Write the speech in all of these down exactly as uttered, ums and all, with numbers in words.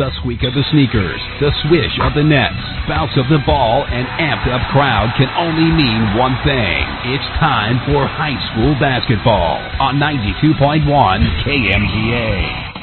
The squeak of the sneakers, the swish of the nets, bounce of the ball, and amped-up crowd can only mean one thing. It's time for high school basketball on ninety-two point one K M G A.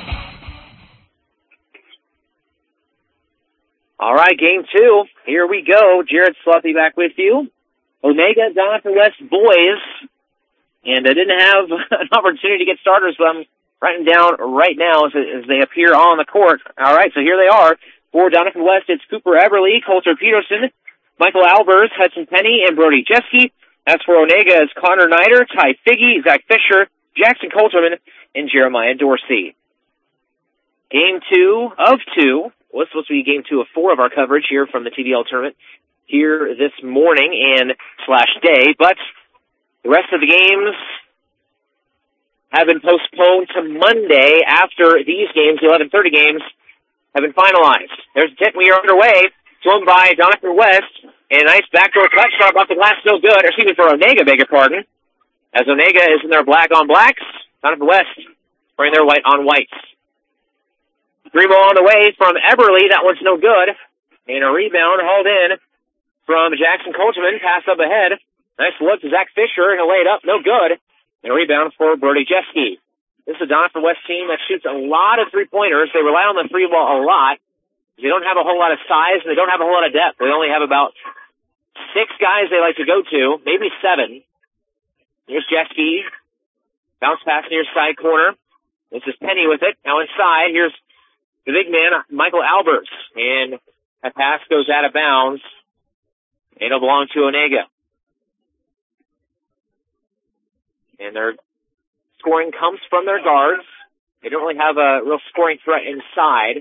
All right, game two. Here we go. Jared Sluffy back with you. Onega, Doniphan West boys. And I didn't have an opportunity to get starters, but I'm writing down right now as, as they appear on the court. All right, so here they are. For Doniphan West, it's Cooper Everly, Coulter Peterson, Michael Albers, Hudson Penny, and Brody Jeske. As for Onega, it's Connor Nider, Ty Figge, Zach Fisher, Jackson Coulterman, and Jeremiah Dorsey. Game two of two. Well, it's supposed to be game two of four of our coverage here from the T D L tournament here this morning and slash day, but the rest of the games have been postponed to Monday after these games, the eleven thirty games, have been finalized. There's a tip. We are underway, thrown by Doniphan West, and a nice backdoor cut shot off the glass, no good. Or excuse me, for Onega, beg your pardon. As Onega is in their black on blacks, Doniphan West wearing their white on whites. Three ball on the way from Eberly. That one's no good. And a rebound hauled in from Jackson Coulterman. Pass up ahead. Nice look to Zach Fisher, and a lay it up, no good. And a rebound for Brody Jeske. This is a Doniphan West team that shoots a lot of three-pointers. They rely on the three ball a lot. They don't have a whole lot of size, and they don't have a whole lot of depth. They only have about six guys they like to go to, maybe seven. Here's Jeske. Bounce pass near side corner. This is Penny with it. Now inside, here's the big man, Michael Albers. And that pass goes out of bounds. And it'll belong to Onega. And their scoring comes from their guards. They don't really have a real scoring threat inside.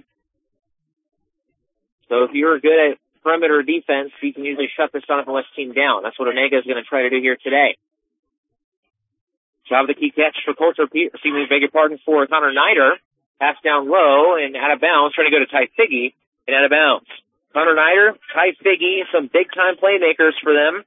So if you're good at perimeter defense, you can usually shut this Doniphan West team down. That's what Onega is going to try to do here today. Job of the key catch for Coulter, excuse me, beg your pardon, for Connor Nider. Pass down low and out of bounds, trying to go to Ty Figge and out of bounds. Connor Nider, Ty Figge, some big-time playmakers for them.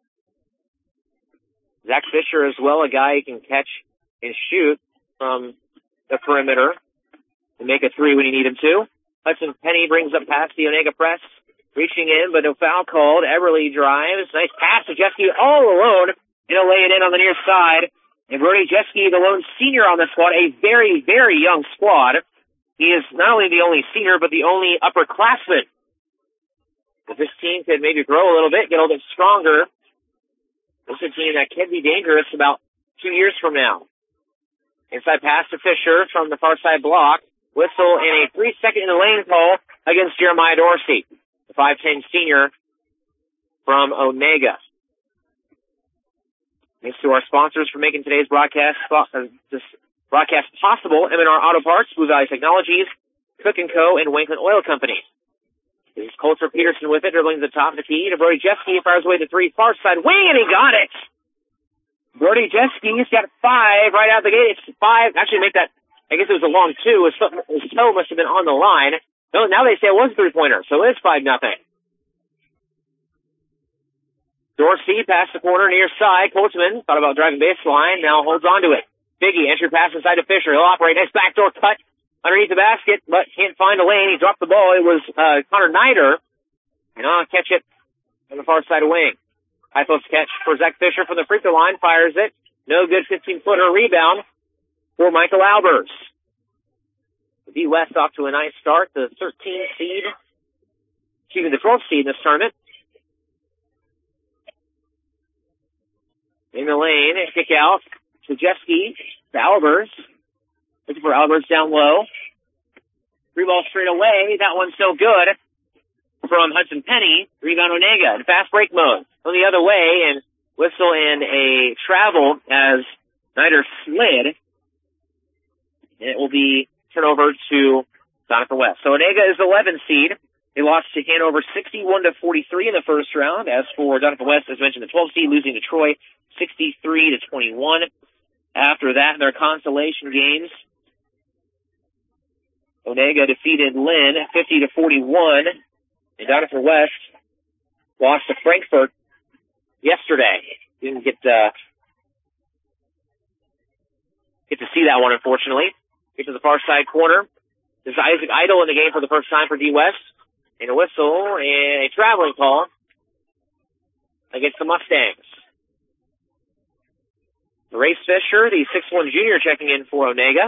Zach Fisher as well, a guy who can catch and shoot from the perimeter and make a three when you need him to. Hudson Penny brings up past the Onega press, reaching in, but no foul called. Everly drives. Nice pass to Jeske all alone. He'll lay it in on the near side. And Brody Jeske, the lone senior on the squad, a very, very young squad. He is not only the only senior, but the only upperclassman. If this team could maybe grow a little bit, get a little bit stronger, this is a team that can be dangerous about two years from now. Inside pass to Fisher from the far side block. Whistle and a three-second in the lane call against Jeremiah Dorsey, the five ten senior from Onega. Thanks to our sponsors for making today's broadcast uh, this broadcast possible: M and R Auto Parts, Blue Valley Technologies, Cook and Co., and Wanklin Oil Company. This is Coulter Peterson with it, dribbling to the top of the key to Brody Jeske, fires away the three, far side wing, and he got it! Brody Jeske's got five right out the gate. It's five, actually make that, I guess it was a long two, his, his toe must have been on the line. No, now they say it was a three-pointer, so it is five nothing. Dorsey past the corner near side. Coulterman thought about driving baseline, now holds on to it. Figge, entry pass inside to Fisher. He'll operate, nice backdoor cut underneath the basket, but can't find a lane. He dropped the ball. It was uh, Connor Nider. And I'll catch it on the far side of wing. High post catch for Zach Fisher from the free throw line. Fires it. No good fifteen-footer rebound for Michael Albers. The D West off to a nice start. The thirteenth seed, excuse me, the twelfth seed in this tournament. In the lane, kick out to Jeske, to Albers. Looking for Albers down low. Three ball straight away. That one's no good from Hudson Penny. Rebound Onega in fast break mode. On the other way, and whistle and a travel as Nider slid. And it will be turned over to Doniphan West. So Onega is the eleventh seed. They lost to Hanover sixty-one to forty-three in the first round. As for Doniphan West, as mentioned, the twelfth seed, losing to Troy sixty-three to twenty-one. After that, in their consolation games, Onega defeated Lynn fifty to forty-one, and Doniphan West lost to Frankfurt yesterday. Didn't get uh, get to see that one, unfortunately. Get to the far side corner. This is Isaac Idle in the game for the first time for D West. And a whistle and a traveling call against the Mustangs. Race Fisher, the six one junior, checking in for Onega.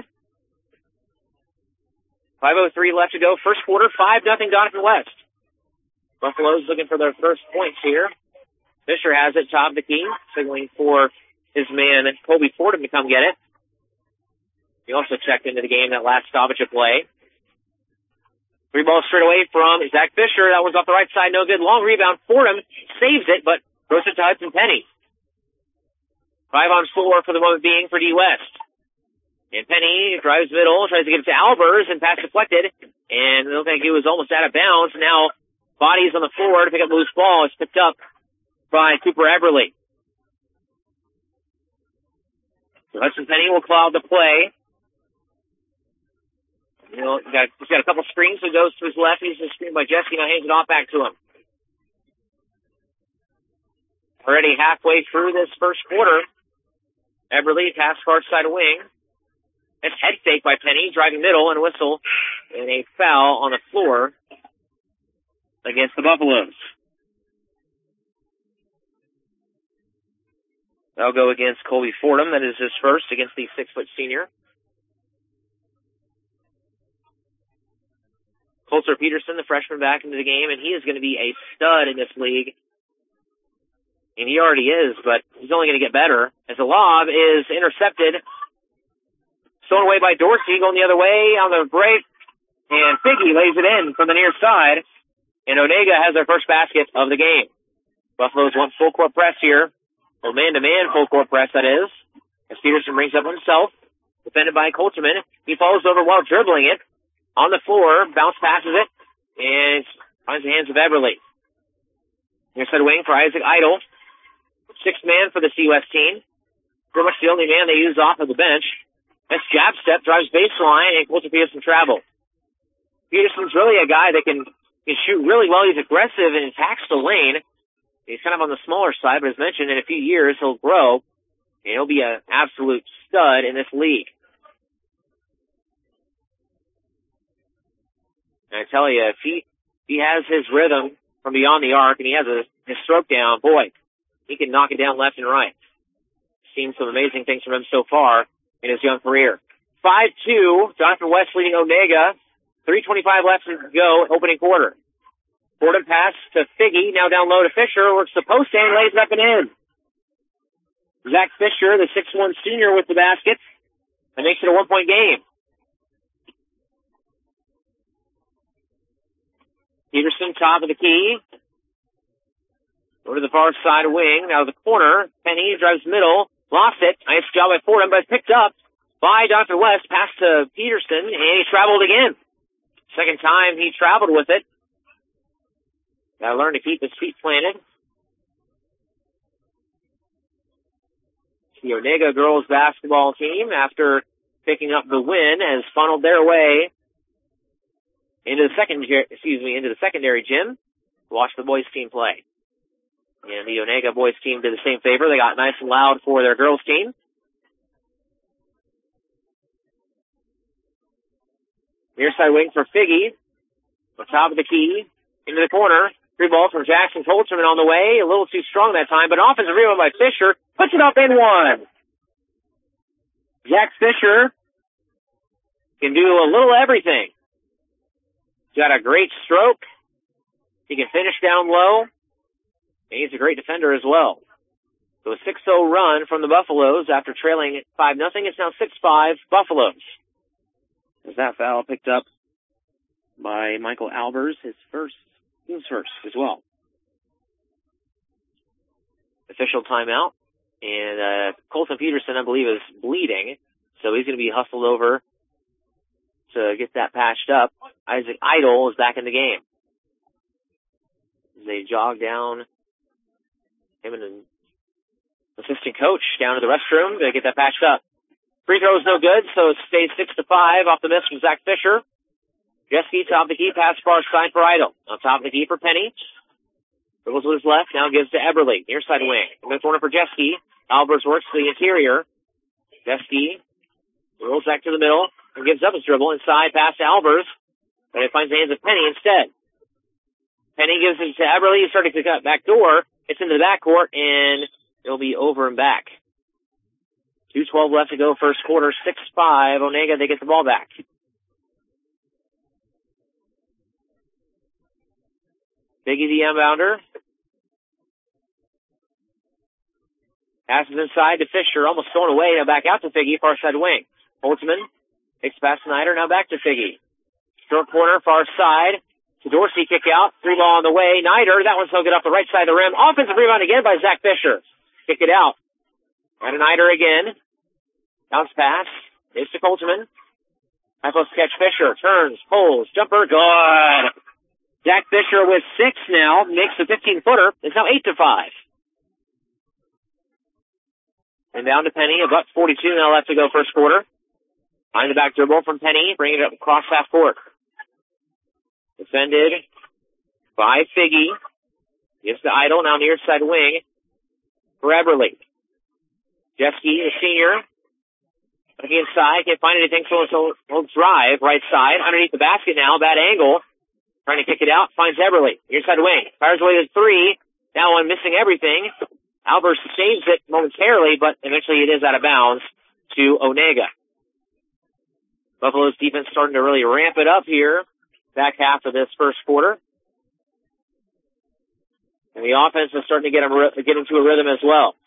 five oh three left to go. First quarter, five nothing Doniphan West. Buffaloes looking for their first points here. Fisher has it, top of the key, signaling for his man Colby Fordham to come get it. He also checked into the game that last stoppage of play. Three balls straight away from Zach Fisher. That one's off the right side, no good. Long rebound. Fordham saves it, but throws it to Hudson Penny. Five on four for the moment being for D West. And Penny drives middle, tries to get it to Albers, and pass deflected. And it looked like he was almost out of bounds. Now, bodies on the floor to pick up loose ball. It's picked up by Cooper Eberly. So Hudson Penny will cloud the play. You know, he's got, he's got a couple screens, so he goes to his left. He's screened by Jeske, now hands it off back to him. Already halfway through this first quarter. Eberly pass far side wing. It's head fake by Penny, driving middle, and a whistle, and a foul on the floor against the Buffaloes. That'll go against Colby Fordham. That is his first against the six-foot senior. Coulter Peterson, the freshman, back into the game, and he is going to be a stud in this league. And he already is, but he's only going to get better. As the lob is intercepted, stolen away by Dorsey, going the other way on the break, and Figgy lays it in from the near side, and Onega has their first basket of the game. Buffaloes want full court press here, or man-to-man full court press, that is, as Peterson brings up himself, defended by Colterman. He falls over while dribbling it. On the floor, bounce passes it, and finds the hands of Eberly. Near side wing for Isaac Idle. Sixth man for the C West team. Pretty much the only man they use off of the bench. That's jab step, drives baseline, and Coulter Peterson travel. Peterson's really a guy that can, can shoot really well. He's aggressive and attacks the lane. He's kind of on the smaller side, but as mentioned, in a few years he'll grow, and he'll be an absolute stud in this league. And I tell you, if he, he has his rhythm from beyond the arc and he has a, his stroke down, boy, he can knock it down left and right. Seen some amazing things from him so far in his young career. five two, Doniphan West leading Onega. three twenty-five left to go, opening quarter. Fordham pass to Figgy, now down low to Fisher, works the post and lays it up and in. Zach Fisher, the six one senior with the basket. That makes it a one-point game. Peterson, top of the key. Go to the far side wing. Now the corner. Penny drives middle. Lost it. Nice job by Fordham, but picked up by Doniphan West. Pass to Peterson, and he traveled again. Second time he traveled with it. Gotta learn to keep his feet planted. The Onega girls basketball team, after picking up the win, has funneled their way into the second, excuse me, into the secondary gym to watch the boys team play. And the Onega boys team did the same favor. They got nice and loud for their girls team. Near side wing for Figgy. On top of the key. Into the corner. Three ball from Jackson Colterman on the way. A little too strong that time, but offensive rebound by Fisher. Puts it up and one. Jack Fisher can do a little everything. He's got a great stroke. He can finish down low. And he's a great defender as well. So a six oh run from the Buffaloes after trailing five nothing. It's now six five Buffaloes. Is that foul picked up by Michael Albers, his first, he was first as well. Official timeout. And uh Colton Peterson, I believe, is bleeding. So he's going to be hustled over to get that patched up. Isaac Idle is back in the game. They jog down, him and an assistant coach down to the restroom to get that patched up. Free throw is no good, so it stays six to five off the miss from Zach Fisher. Jeske, top of the key, pass far side for Idle. On top of the key for Penny. Dribbles with his left, now gives to Eberly. Near side wing. Next corner for Jeske. Albers works to the interior. Jeske rolls back to the middle. and gives up his dribble inside past Albers, but it finds the hands of Penny instead. Penny gives it to Eberly. He's starting to cut back door. It's into the backcourt, and it'll be over and back. two twelve left to go first quarter, six five. Onega, they get the ball back. Biggie the inbounder. Passes inside to Fisher, almost thrown away. Now back out to Figgy, far side wing. Holtzman takes past Snyder, now back to Figgy. Short corner, far side. To Dorsey, kick out. Three ball on the way. Snyder, that one's so good off the right side of the rim. Offensive rebound again by Zach Fisher. Kick it out. And Snyder again. Bounce pass. It's to Holtzman. High post catch Fisher. Turns, pulls, jumper, good. Zach Fisher with six now. Makes the fifteen-footer. It's now eight to five. And down to Penny. A buck forty-two now left to go first quarter. Behind the back dribble from Penny. Bringing it up across half court. Defended by Figgy. Gives to Idle. Now near side wing for Eberly. Jeske, the senior. Looking inside. Can't find anything. So he'll drive. Right side. Underneath the basket now. Bad angle. Trying to kick it out. Finds Eberly. Near side wing. Fires away to three. Now one missing everything. Albers saves it momentarily, but eventually it is out of bounds to Onega. Buffalo's defense starting to really ramp it up here, back half of this first quarter. And the offense is starting to get, them, get into a rhythm as well.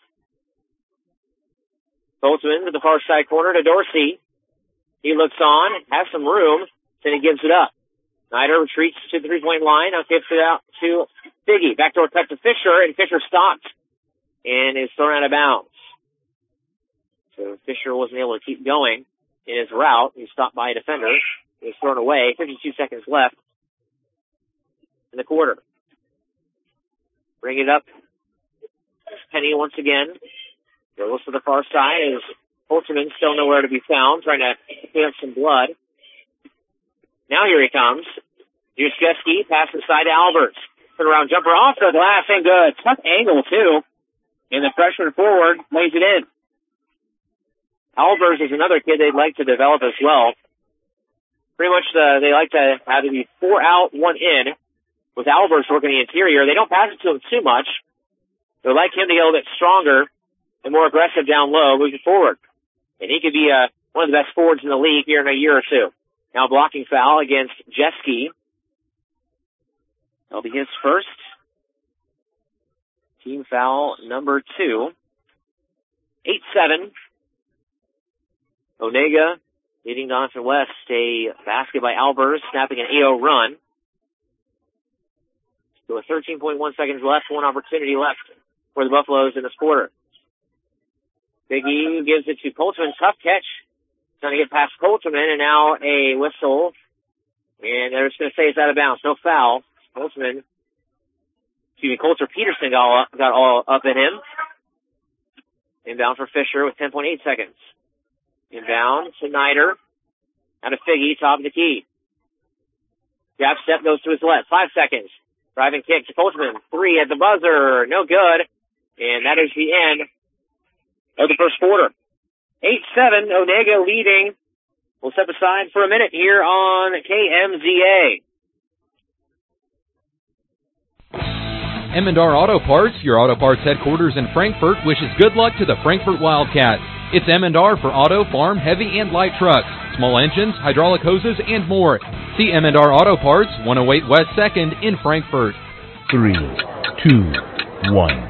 Holtzman to the far side corner to Dorsey. He looks on, has some room, then he gives it up. Snyder retreats to the three-point line, now kicks it out to Figgy. Backdoor cut to Fisher, and Fisher stopped. And is thrown out of bounds. So Fisher wasn't able to keep going in his route. He was stopped by a defender. He was thrown away. fifty-two seconds left in the quarter. Bring it up. Penny once again. Goes to the far side as Holtzman still nowhere to be found, trying to clean up some blood. Now here he comes. Juszewski passes side to Alberts. Turn around jumper off the glass and good. Tough angle too. And the freshman forward lays it in. Albers is another kid they'd like to develop as well. Pretty much the, they like to have it be four out, one in. With Albers working the interior, they don't pass it to him too much. They'd like him to get a little bit stronger and more aggressive down low moving forward. And he could be uh, one of the best forwards in the league here in a year or two. Now blocking foul against Jeske. That'll be his first. Team foul number two. eight seven. Onega leading Doniphan West. A basket by Albers, snapping an eight oh run. So with thirteen point one seconds left, one opportunity left for the Buffaloes in this quarter. Biggie gives it to Coltman. Tough catch. Trying to get past Coltman, and now a whistle. And they're just going to say it's out of bounds. No foul. Coltman. Excuse me, Coulter Peterson got all, got all up in him. Inbound for Fisher with ten point eight seconds. Inbound to Snyder. Out of Figgy, top of the key. Jab step goes to his left. Five seconds. Driving kick to Coltman. Three at the buzzer. No good. And that is the end of the first quarter. eight seven, Onega leading. We'll step aside for a minute here on K M Z A. M and R Auto Parts, your auto parts headquarters in Frankfort, wishes good luck to the Frankfort Wildcats. It's M and R for auto, farm, heavy, and light trucks, small engines, hydraulic hoses, and more. See M and R Auto Parts, one oh eight West second in Frankfort. Three, two, one.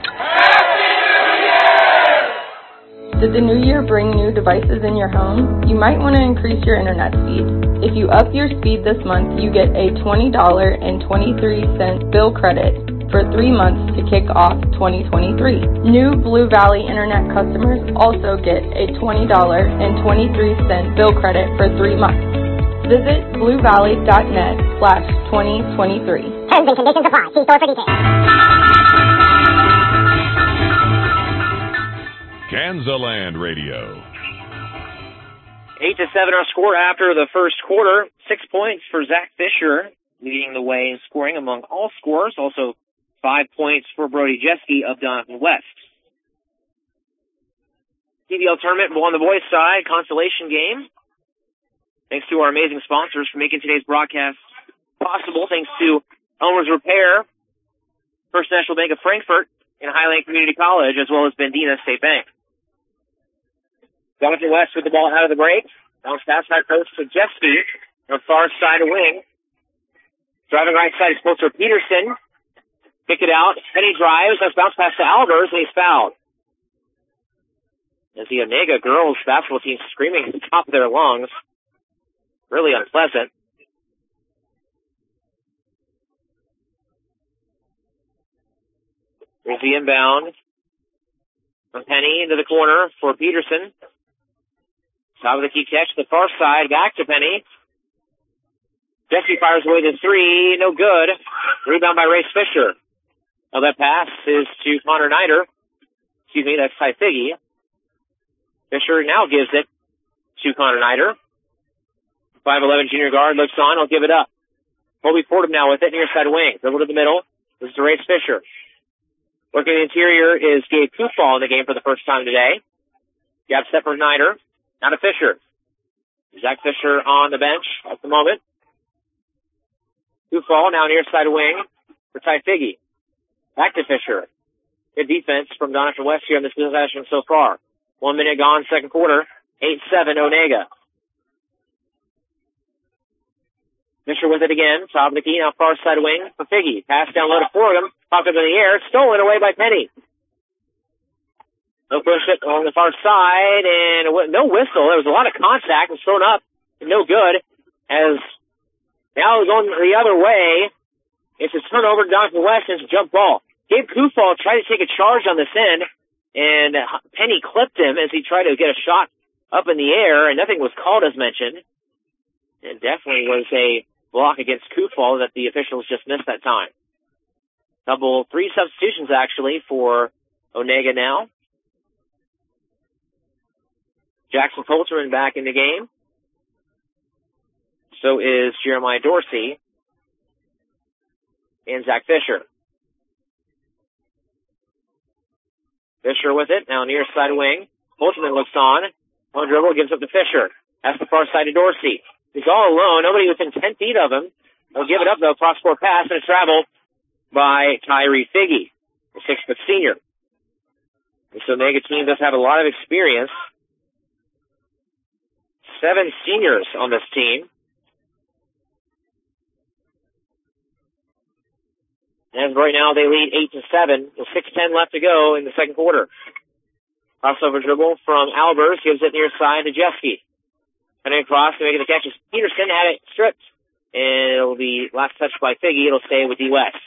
Did the new year bring new devices in your home? You might want to increase your internet speed. If you up your speed this month, you get a twenty dollars and twenty-three cents bill credit for three months to kick off twenty twenty-three. New Blue Valley Internet customers also get a twenty dollars and twenty-three cents bill credit for three months. Visit bluevalley.net slash 2023. Terms and conditions apply. See store for details. Kansaland Radio. Eight to seven our score after the first quarter. Six points for Zach Fisher, leading the way in scoring among all scorers. Also five points for Brody Jeske of Doniphan West. T V L tournament on the boys' side, consolation game. Thanks to our amazing sponsors for making today's broadcast possible. Thanks to Elmer's Repair, First National Bank of Frankfort, and Highland Community College, as well as Bendina State Bank. Donovan West with the ball out of the break. Bounce pass back coast to Jeske on the far side of wing. Driving right side is closer to Peterson. Kick it out. Penny drives. That's bounce pass to Albers, and he's fouled. As the Onega girls basketball team screaming at the top of their lungs. Really unpleasant. There's the inbound from Penny into the corner for Peterson. Top of the key catch to the far side. Back to Penny. Jesse fires away the three. No good. Rebound by Race Fisher. Now that pass is to Connor Nider. Excuse me, that's Ty Figgy. Fisher now gives it to Connor Nider. five eleven junior guard looks on. He'll give it up. Colby Fordham now with it near side wing. Dribble to the middle. This is to Race Fisher. Working the interior is Gabe Kufall in the game for the first time today. Gap set for Nider. Now to Fisher. Zach Fisher on the bench at the moment. Kufall now near side wing for Ty Figgy. Back to Fisher. Good defense from Donovan West here in this possession so far. One minute gone, second quarter. eight seven Onega. Fisher with it again. Top of the key, now far side wing for Figgy. Pass down low to Fordham. Popped up in the air. Stolen away by Penny. No push it on the far side, and no whistle. There was a lot of contact. It was thrown up. No good. As now going the other way. It's a turnover to Donovan West. It's a jump ball. Gabe Kufall tried to take a charge on this end, and Penny clipped him as he tried to get a shot up in the air, and nothing was called as mentioned. It definitely was a block against Kufall that the officials just missed that time. Double three substitutions actually for Onega now. Jackson Coulterman back in the game. So is Jeremiah Dorsey and Zach Fisher. Fisher with it, now near side wing. Coulterman looks on. One dribble, gives up to Fisher. That's the far side to Dorsey. He's all alone, nobody within ten feet of him. He'll give it up though, cross-court pass, and a travel by Tyree Figgy, the six-foot senior. This Onega team does have a lot of experience. Seven seniors on this team. And right now they lead eight to seven with six ten left to go in the second quarter. Crossover dribble from Albers, gives it near side to Jeske. Cutting across to make the catch. Peterson had it stripped. And it'll be last touch by Figgy. It'll stay with D West.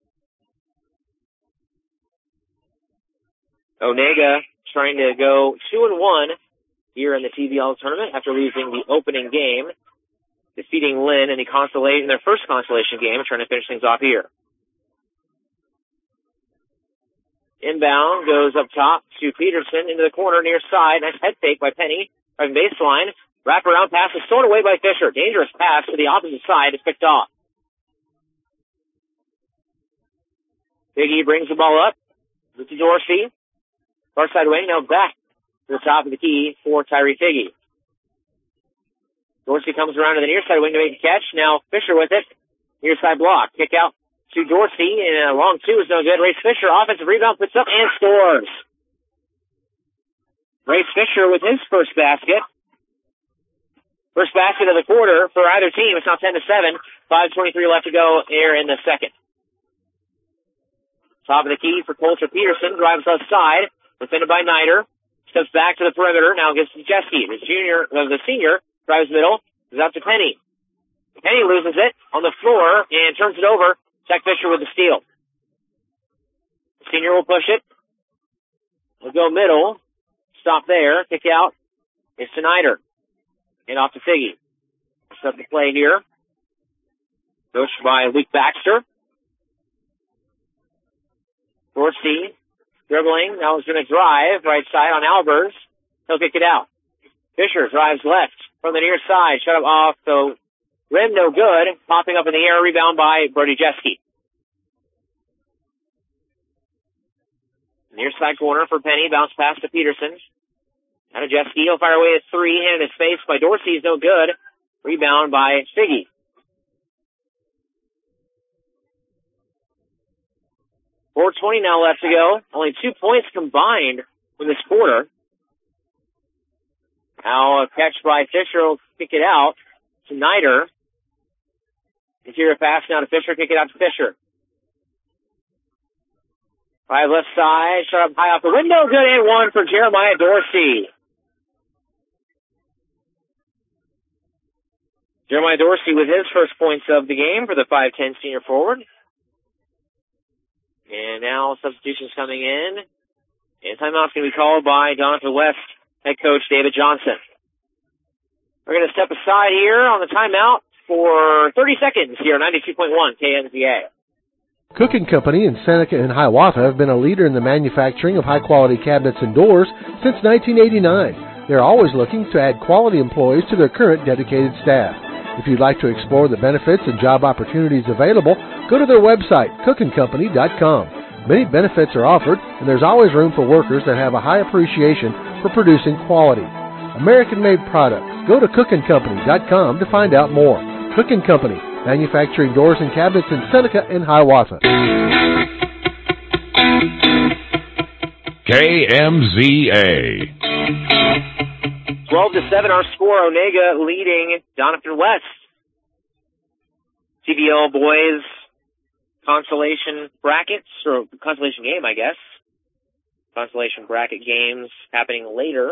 Onega trying to go two and one here in the T V L tournament after losing the opening game, defeating Lynn in the consolation, their first consolation game, trying to finish things off here. Inbound goes up top to Peterson into the corner near side. Nice head fake by Penny. Driving baseline. Wrap around pass is thrown away by Fisher. Dangerous pass to the opposite side. It's picked off. Figgy brings the ball up. This is Dorsey. Far side wing. Now back to the top of the key for Tyree Figgy. Dorsey comes around to the near side wing to make a catch. Now Fisher with it. Near side block. Kick out to Dorsey, and a long two is no good. Race Fisher, offensive rebound, puts up and scores. Race Fisher with his first basket. First basket of the quarter for either team. It's now ten to seven. five twenty-three left to go here in the second. Top of the key for Coulter Peterson. Drives left side. Defended by Nider. Steps back to the perimeter. Now gets to Jeske. The junior, uh, the senior, drives middle. Goes out to Penny. Penny loses it on the floor and turns it over. Zach Fisher with the steal. The senior will push it. We'll go middle. Stop there. Kick out. It's to Nider. And off to Figgy. Set the play here. Coached by Luke Baxter. Dorsey dribbling. Now he's going to drive right side on Albers. He'll kick it out. Fisher drives left from the near side. Shut up off the rim, no good. Popping up in the air, rebound by Brody Jeske. Near side corner for Penny. Bounce pass to Peterson. Out of Jeske. He'll fire away a three. Handed his face by Dorsey is no good. Rebound by Figgy. four twenty now left to go. Only two points combined in this quarter. Now a catch by Fisher will kick it out to Snyder. Interior pass now to Fisher, kick it out to Fisher. Five left side, shot up high off the window, good and one for Jeremiah Dorsey. Jeremiah Dorsey with his first points of the game for the five ten senior forward. And now substitutions coming in. And timeout's going to be called by Donovan West head coach David Johnson. We're going to step aside here on the timeout for thirty seconds here on ninety-two point one K N Z A. Cook and Company in Seneca and Hiawatha have been a leader in the manufacturing of high-quality cabinets and doors since nineteen eighty-nine. They're always looking to add quality employees to their current dedicated staff. If you'd like to explore the benefits and job opportunities available, go to their website, cook and company dot com. Many benefits are offered, and there's always room for workers that have a high appreciation for producing quality. American-made products. Go to cook and company dot com to find out more. Cook and Company, manufacturing doors and cabinets in Seneca and Hiawatha. K M Z A. twelve to seven our score. Onega leading Donovan West. T V L boys consolation brackets, or consolation game, I guess. Consolation bracket games happening later.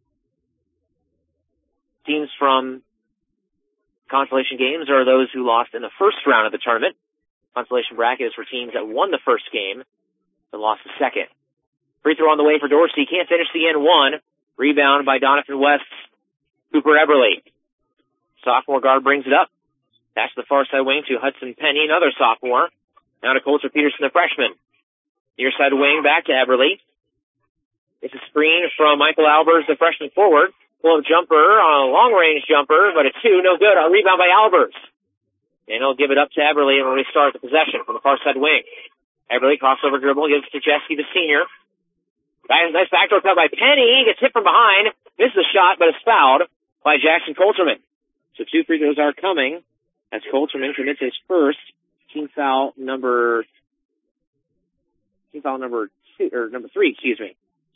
Teams from consolation games are those who lost in the first round of the tournament. Consolation bracket is for teams that won the first game and lost the second. Free throw on the way for Dorsey. Can't finish the end one. Rebound by Donovan West's Cooper Eberly. Sophomore guard brings it up. That's the far side wing to Hudson Penny, another sophomore. Now to Coulter Peterson, the freshman. Near side wing back to Eberly. It's a screen from Michael Albers, the freshman forward. Pull-up jumper, a long-range jumper, but a two, no good. A rebound by Albers. And he'll give it up to Eberly and we'll restart the possession from the far side wing. Eberly crossover dribble, gives it to Jeske, the senior. Nice backdoor cut by Penny. Gets hit from behind. Misses the shot, but is fouled by Jackson Coulterman. So two free throws are coming as Coulterman commits his first team foul number, team foul number two, or number three, excuse me.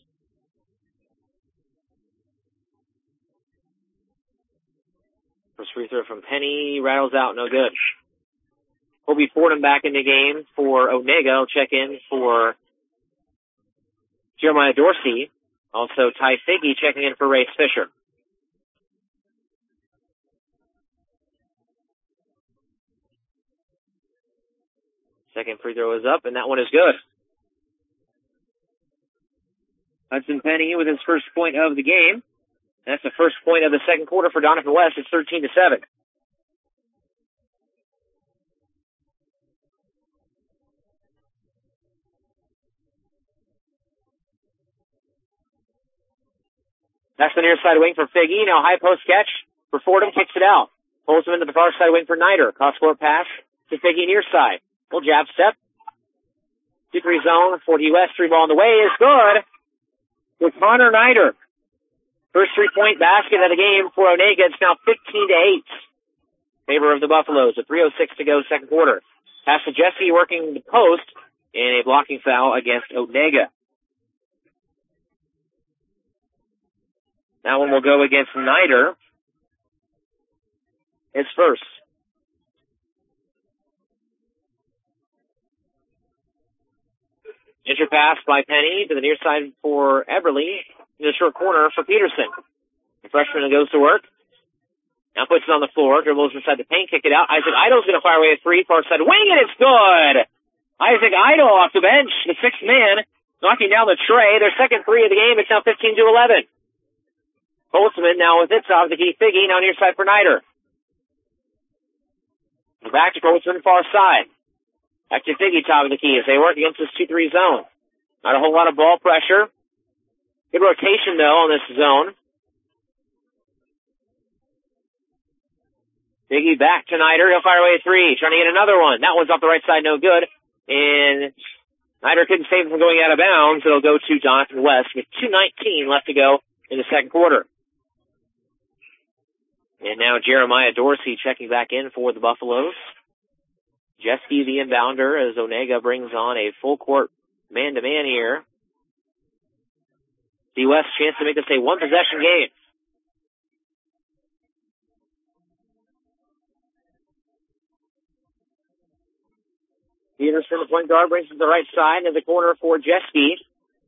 First free throw from Penny rattles out, no good. Kobe Fordham back in the game for Onega. Will check in for Jeremiah Dorsey. Also, Ty Figgy checking in for Ray Fisher. Second free throw is up, and that one is good. Hudson Penny with his first point of the game. That's the first point of the second quarter for Donovan West. It's thirteen to seven. That's the near side wing for Figgy. Now high post catch for Fordham. Kicks it out. Pulls him into the far side wing for Niter. Cross court pass to Figgy near side. Full jab step. Two-three zone for U S. Three ball on the way is good with Connor Niter. First three-point basket of the game for Onega. It's now fifteen to eight. Favor of the Buffaloes. With three oh six to go, second quarter. Pass to Jeske working the post and a blocking foul against Onega. That one will go against Niter. His first. Inter pass by Penny to the near side for Eberly. In the short corner for Peterson. The freshman goes to work. Now puts it on the floor. Dribbles inside the paint. Kick it out. Isaac Idle's going to fire away a three. Far side wing, and it's good! Isaac Idle off the bench. The sixth man knocking down the tray. Their second three of the game. It's now fifteen to eleven. Boltzmann now with it. Top of the key. Figgy now near side for Niter. Back to Boltzmann far side. Back to Figgy top of the key as they work against this two three zone. Not a whole lot of ball pressure. Good rotation, though, on this zone. Figgy back to Niter. He'll fire away a three. Trying to get another one. That one's off the right side, no good. And Niter couldn't save him from going out of bounds. It'll go to Donovan West with two nineteen left to go in the second quarter. And now Jeremiah Dorsey checking back in for the Buffaloes. Jeske the inbounder as Onega brings on a full court man-to-man here. D West chance to make this a one-possession game. Peterson, the point guard, brings it to the right side into the corner for Jeske.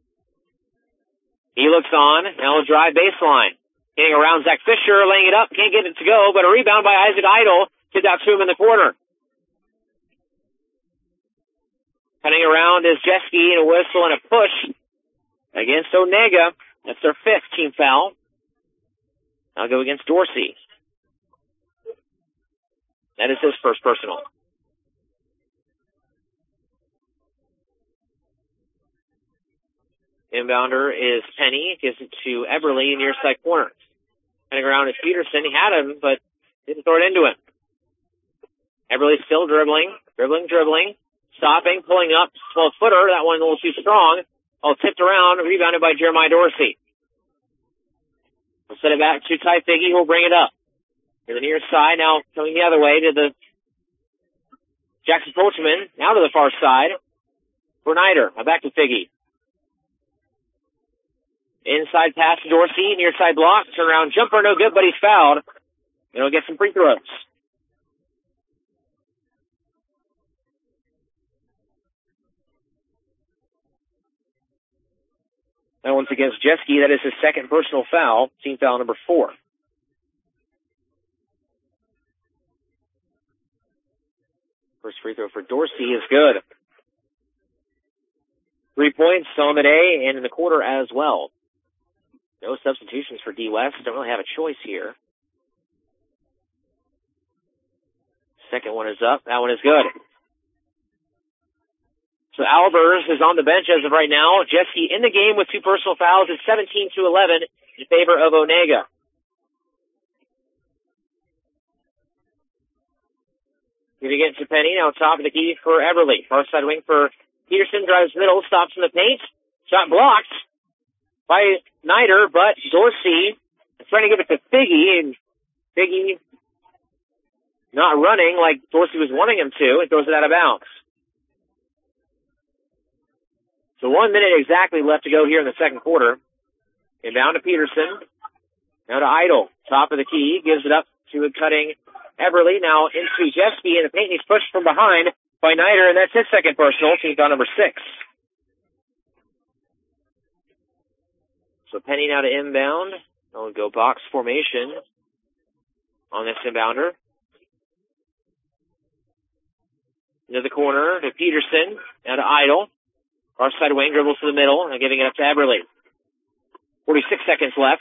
He looks on. Now he'll drive baseline. Getting around Zach Fisher, laying it up. Can't get it to go, but a rebound by Isaac Idle. Kicked out to him in the corner. Cutting around is Jeske, and a whistle and a push against Onega. That's their fifth team foul. I'll go against Dorsey. That is his first personal. Inbounder is Penny. Gives it to Eberly near side corner. Cutting around is Peterson. He had him, but didn't throw it into him. Eberly still dribbling, dribbling, dribbling. Stopping, pulling up, twelve-footer. That one a little too strong. Oh, tipped around, rebounded by Jeremiah Dorsey. We'll set it back to Ty Figgy, who will bring it up. To the near side, now coming the other way to the Jackson Coachman. Now to the far side for Nider. Now back to Figgy. Inside pass to Dorsey, near side block, turn around jumper, no good, but he's fouled. And he'll get some free throws. That one's against Jeske. That is his second personal foul, team foul number four. First free throw for Dorsey is good. Three points on the day and in the quarter as well. No substitutions for D West. Don't really have a choice here. Second one is up. That one is good. So Albers is on the bench as of right now. Jeske in the game with two personal fouls. It's seventeen to eleven in favor of Onega. Giving it to Penny. Now top of the key for Eberly. Far side wing for Peterson. Drives middle. Stops in the paint. Shot blocked by Nider, but Dorsey is trying to give it to Figgy, and Figgy not running like Dorsey was wanting him to, and throws it out of bounds. So one minute exactly left to go here in the second quarter. Inbound to Peterson. Now to Idle. Top of the key. Gives it up to a cutting Eberly. Now into Jeske in the paint. He's pushed from behind by Nider, and that's his second personal. Team foul number six. So Penny now to inbound. I'll go box formation on this inbounder. Into the corner to Peterson. Now to Idle. Far side wing dribbles to the middle and giving it up to Eberly. forty-six seconds left.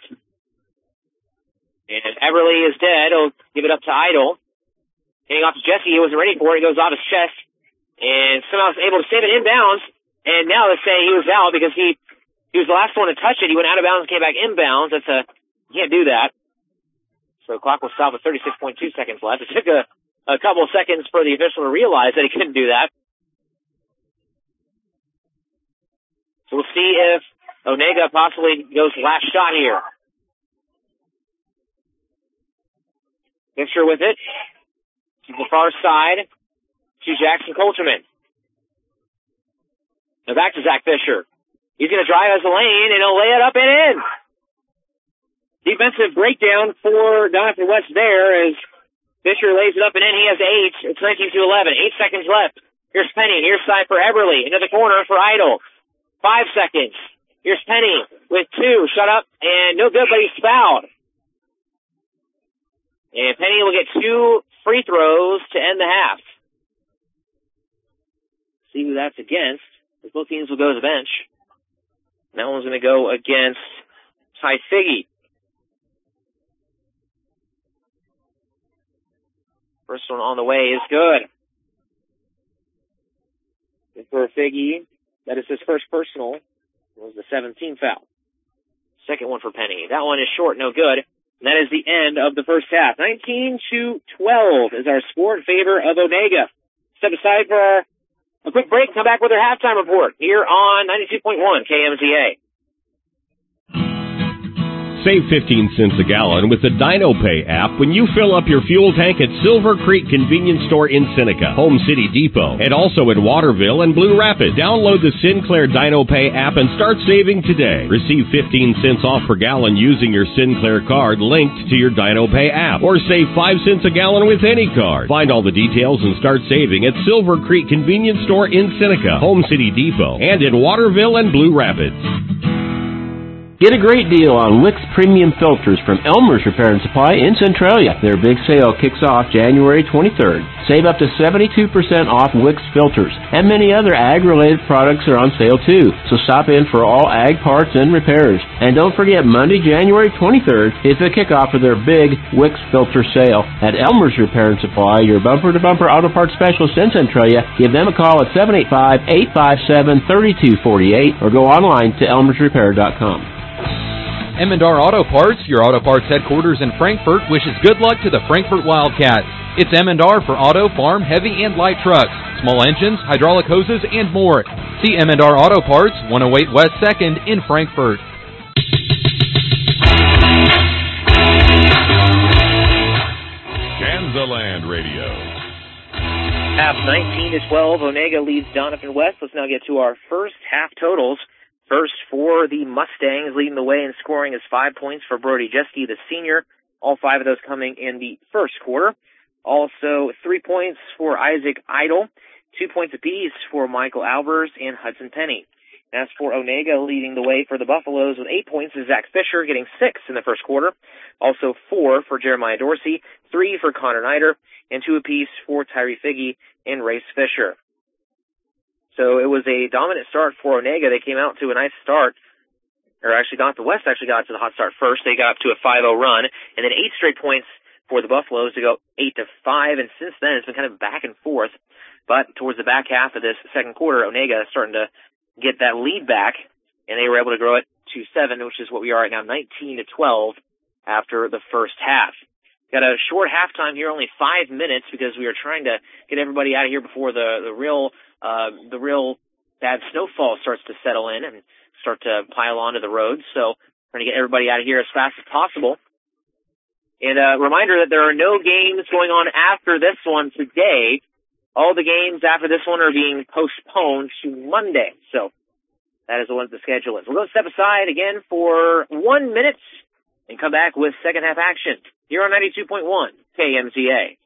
And Eberly is dead. He'll give it up to Idle. Handing off to Jeske. He wasn't ready for it. It goes off his chest. And somehow was able to save it inbounds. And now they say he was out because he, he was the last one to touch it. He went out of bounds and came back inbounds. That's a, you can't do that. So the clock will stop with thirty-six point two seconds left. It took a, a couple of seconds for the official to realize that he couldn't do that. So we'll see if Onega possibly goes last shot here. Fisher with it. To the far side. To Jackson Coulterman. Now back to Zach Fisher. He's going to drive as a lane, and he'll lay it up and in. Defensive breakdown for Doniphan West there as Fisher lays it up and in. He has eight. It's nineteen to eleven. Eight seconds left. Here's Penny. Here's side for Eberly. Into the corner for Idle. Five seconds. Here's Penny with two. Shut up and no good, but he's fouled. And Penny will get two free throws to end the half. See who that's against. Both teams will go to the bench. And that one's going to go against Ty Figgy. First one on the way is good. And for Figgy, that is his first personal. It was the seventeenth foul. Second one for Penny. That one is short, no good. And that is the end of the first half. nineteen to twelve is our score in favor of Onega. Step aside for our, a quick break. Come back with our halftime report here on ninety-two point one K M Z A. Save fifteen cents a gallon with the DinoPay app when you fill up your fuel tank at Silver Creek Convenience Store in Seneca, Home City Depot, and also in Waterville and Blue Rapids. Download the Sinclair DinoPay app and start saving today. Receive fifteen cents off per gallon using your Sinclair card linked to your DinoPay app, or save five cents a gallon with any card. Find all the details and start saving at Silver Creek Convenience Store in Seneca, Home City Depot, and in Waterville and Blue Rapids. Get a great deal on Wix Premium Filters from Elmer's Repair and Supply in Centralia. Their big sale kicks off January twenty-third. Save up to seventy-two percent off Wix filters, and many other ag-related products are on sale too. So stop in for all ag parts and repairs. And don't forget, Monday, January twenty-third is the kickoff of their big Wix filter sale at Elmer's Repair and Supply, your bumper-to-bumper auto parts specialist in Centralia. Give them a call at seven eight five, eight five seven, three two four eight or go online to elmers repair dot com. Emendar Auto Parts, your auto parts headquarters in Frankfort, wishes good luck to the Frankfort Wildcats. It's Emendar for auto, farm, heavy, and light trucks, small engines, hydraulic hoses, and more. See Emendar Auto Parts, one oh eight West second in Frankfort. Kansaland Radio. Half nineteen to twelve, Onega leads Doniphan West. Let's now get to our first half totals. First, for the Mustangs, leading the way in scoring is five points for Brody Jeske, the senior. All five of those coming in the first quarter. Also, three points for Isaac Idle, two points apiece for Michael Albers and Hudson Penny. As for Onega, leading the way for the Buffaloes with eight points is Zach Fisher, getting six in the first quarter. Also, four for Jeremiah Dorsey, three for Connor Nider, and two apiece for Tyree Figge and Race Fisher. So it was a dominant start for Onega. They came out to a nice start, or actually not, the West actually got to the hot start first. They got up to a five oh run, and then eight straight points for the Buffaloes to go eight to five, and since then it's been kind of back and forth. But towards the back half of this second quarter, Onega is starting to get that lead back, and they were able to grow it to seven, which is what we are right now, nineteen to twelve after the first half. Got a short halftime here, only five minutes, because we are trying to get everybody out of here before the, the real Uh, the real bad snowfall starts to settle in and start to pile onto the roads. So trying to get everybody out of here as fast as possible. And a reminder that there are no games going on after this one today. All the games after this one are being postponed to Monday. So that is what the schedule is. We're going to step aside again for one minute and come back with second half action here on ninety-two point one K M Z A.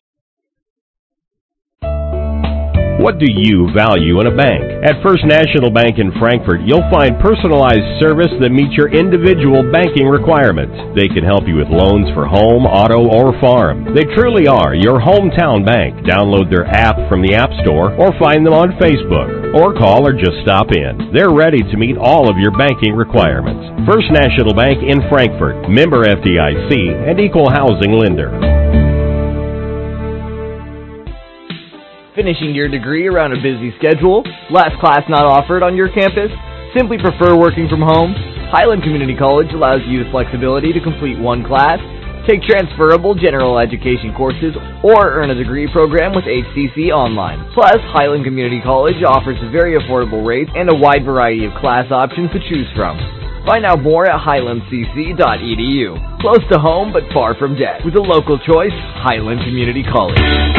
What do you value in a bank? At First National Bank in Frankfort, you'll find personalized service that meets your individual banking requirements. They can help you with loans for home, auto, or farm. They truly are your hometown bank. Download their app from the App Store or find them on Facebook. Or call or just stop in. They're ready to meet all of your banking requirements. First National Bank in Frankfort, member F D I C and equal housing lender. Finishing your degree around a busy schedule? Last class not offered on your campus? Simply prefer working from home? Highland Community College allows you the flexibility to complete one class, take transferable general education courses, or earn a degree program with H C C Online. Plus, Highland Community College offers very affordable rates and a wide variety of class options to choose from. Find out more at highland c c dot e d u. Close to home but far from debt. With a local choice, Highland Community College.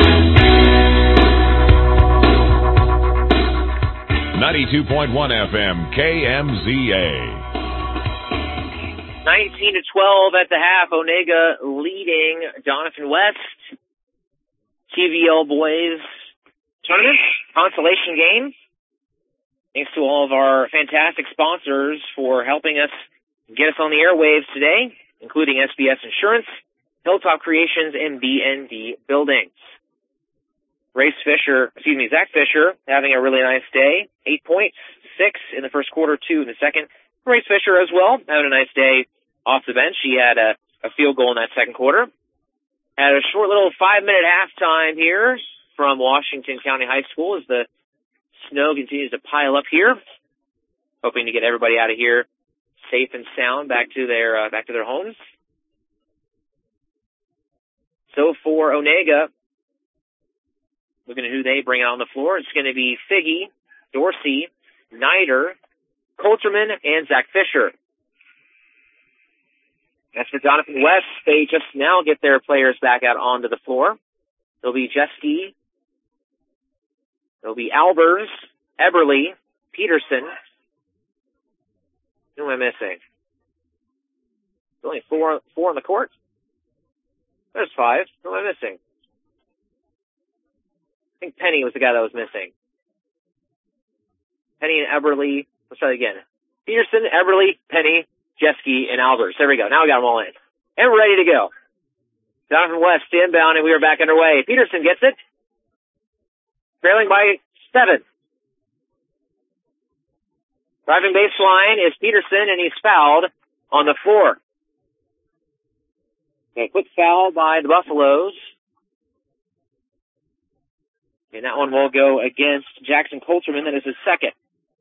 ninety-two point one F M K M Z A. nineteen to twelve at the half. Onega leading Doniphan West. T V L Boys Tournament consolation game. Thanks to all of our fantastic sponsors for helping us get us on the airwaves today, including S B S Insurance, Hilltop Creations, and B and D Buildings. Race Fisher, excuse me, Zach Fisher, having a really nice day. Eight points, six in the first quarter, two in the second. Race Fisher as well, having a nice day off the bench. He had a, a field goal in that second quarter. Had a short little five-minute halftime here from Washington County High School as the snow continues to pile up here. Hoping to get everybody out of here safe and sound back to their uh, back to their homes. So for Onega, looking at who they bring out on the floor, it's going to be Figge, Dorsey, Nider, Coulterman, and Zach Fisher. As for Doniphan West, they just now get their players back out onto the floor. There'll be Jeske. There'll be Albers, Eberly, Peterson. Who am I missing? There's only four, four on the court. There's five. Who am I missing? I think Penny was the guy that was missing. Penny and Eberly. Let's try it again. Peterson, Eberly, Penny, Jeske, and Albers. There we go. Now we got them all in. And we're ready to go. Doniphan West inbound, and we are back underway. Peterson gets it. Trailing by seven. Driving baseline is Peterson, and he's fouled on the floor. A quick foul by the Buffaloes. And that one will go against Jackson Coulterman. That is his second.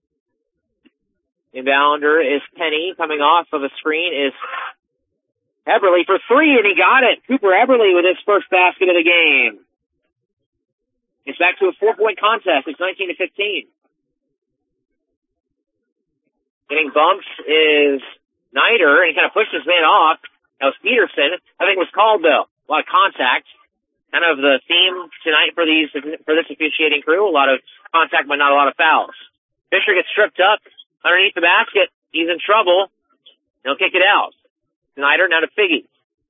Inbounder is Penny. Coming off of a screen is Eberly for three, and he got it. Cooper Eberly with his first basket of the game. It's back to a four-point contest. It's nineteen to fifteen. Getting bumped is Snyder, and he kind of pushed his man off. That was Peterson. I think it was called, though. A lot of contact. Kind of the theme tonight for these for this officiating crew. A lot of contact, but not a lot of fouls. Fisher gets stripped up underneath the basket. He's in trouble. He'll kick it out. Snyder now to Figgy.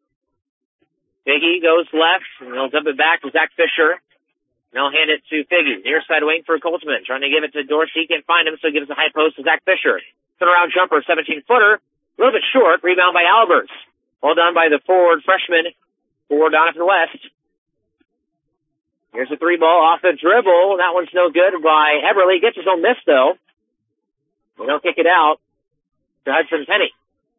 Figgy goes left, and he'll dump it back to Zach Fisher. And he'll hand it to Figgy. Near side wing for Coltsman. Trying to give it to Dorsey. Can't find him, so he gives a high post to Zach Fisher. Turnaround jumper, seventeen-footer. A little bit short. Rebound by Albers. Well done by the forward freshman for Doniphan West. Here's a three ball off the dribble. That one's no good by Eberly. Gets his own miss, though. They don't kick it out to Hudson Penny.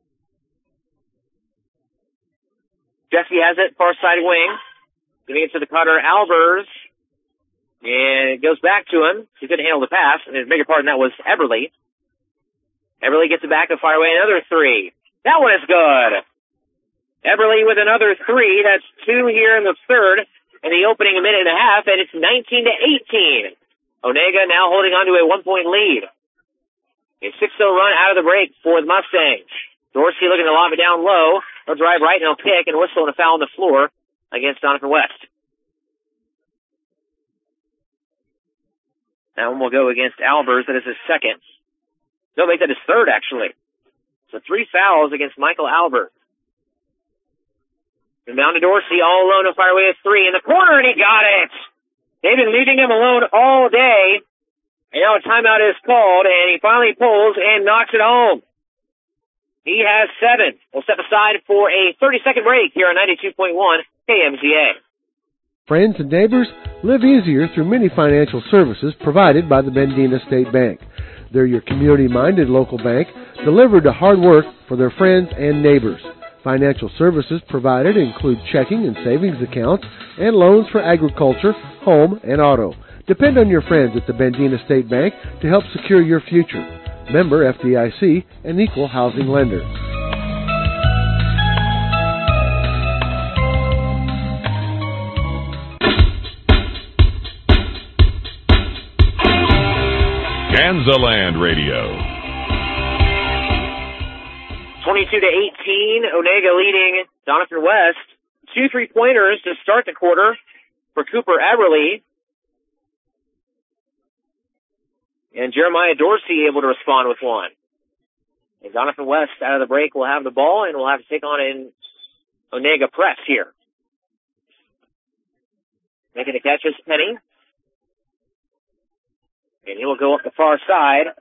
Jeske has it, far side wing. Giving it to the cutter, Albers. And it goes back to him. He couldn't handle the pass. And his bigger part in that was Eberly. Eberly gets it back to fire away another three. That one is good. Eberly with another three. That's two here in the third. In the opening a minute and a half, and it's nineteen to eighteen. Onega now holding on to a one-point lead. A six oh run out of the break for the Mustangs. Dorsey looking to lob it down low. He'll drive right and he'll kick and whistle and a foul on the floor against Doniphan West. That one will go against Albers. That is his second. He'll make that his third, actually. So three fouls against Michael Albers. Inbound to Dorsey, all alone to fire away a three in the corner, and he got it! They've been leaving him alone all day, and now a timeout is called, and he finally pulls and knocks it home. He has seven. We'll step aside for a thirty-second break here on ninety-two point one K M Z A. Friends and neighbors, live easier through many financial services provided by the Bendina State Bank. They're your community-minded local bank, delivered to hard work for their friends and neighbors. Financial services provided include checking and savings accounts and loans for agriculture, home, and auto. Depend on your friends at the Bendina State Bank to help secure your future. Member F D I C, an equal housing lender. Kansaland Radio. twenty-two to eighteen, Onega leading Doniphan West. Two three-pointers to start the quarter for Cooper Eberly. And Jeremiah Dorsey able to respond with one. And Doniphan West out of the break will have the ball and will have to take on an Onega press here. Making the catch is Penny. And he will go up the far side.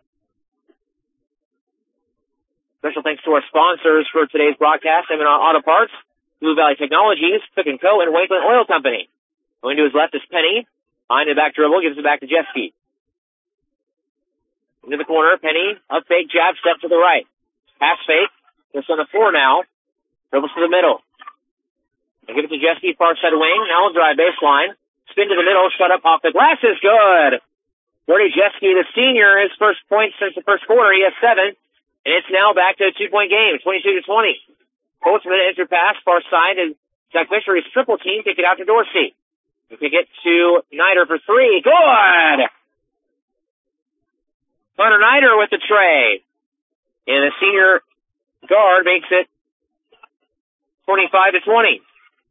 Special thanks to our sponsors for today's broadcast, M and R Auto Parts, Blue Valley Technologies, Cook and Co., and Wakeland Oil Company. Going to his left is Penny. Behind the back dribble, gives it back to Jeske. Into the corner, Penny, up fake, jab, step to the right. Pass fake, just on the floor now. Dribbles to the middle. And give it to Jeske, far side wing. Now we'll drive baseline. Spin to the middle, shut up off the glass is good. Gordy Jeske, the senior, his first point since the first quarter. He has seven. And it's now back to a two-point game, twenty-two to twenty. Coltsman enter pass, far side, and Zach Fisher, his triple team, kick it out to Dorsey. We kick it to Snyder for three. Good! Hunter Snyder with the tray. And the senior guard makes it twenty-five to twenty.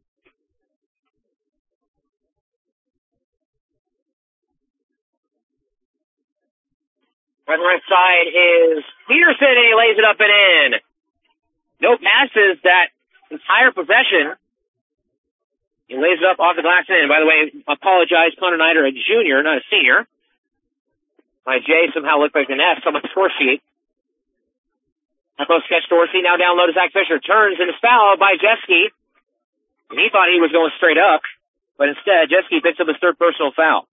Right and right side is Peterson, and he lays it up and in. No passes that entire possession. He lays it up off the glass and in. By the way, apologize, Connor Nider, a junior, not a senior. My J somehow looked like an S on my score sheet. Up close catch Dorsey, now down low to Zach Fisher. Turns and is fouled by Jeske. And he thought he was going straight up, but instead, Jeske picks up his third personal foul.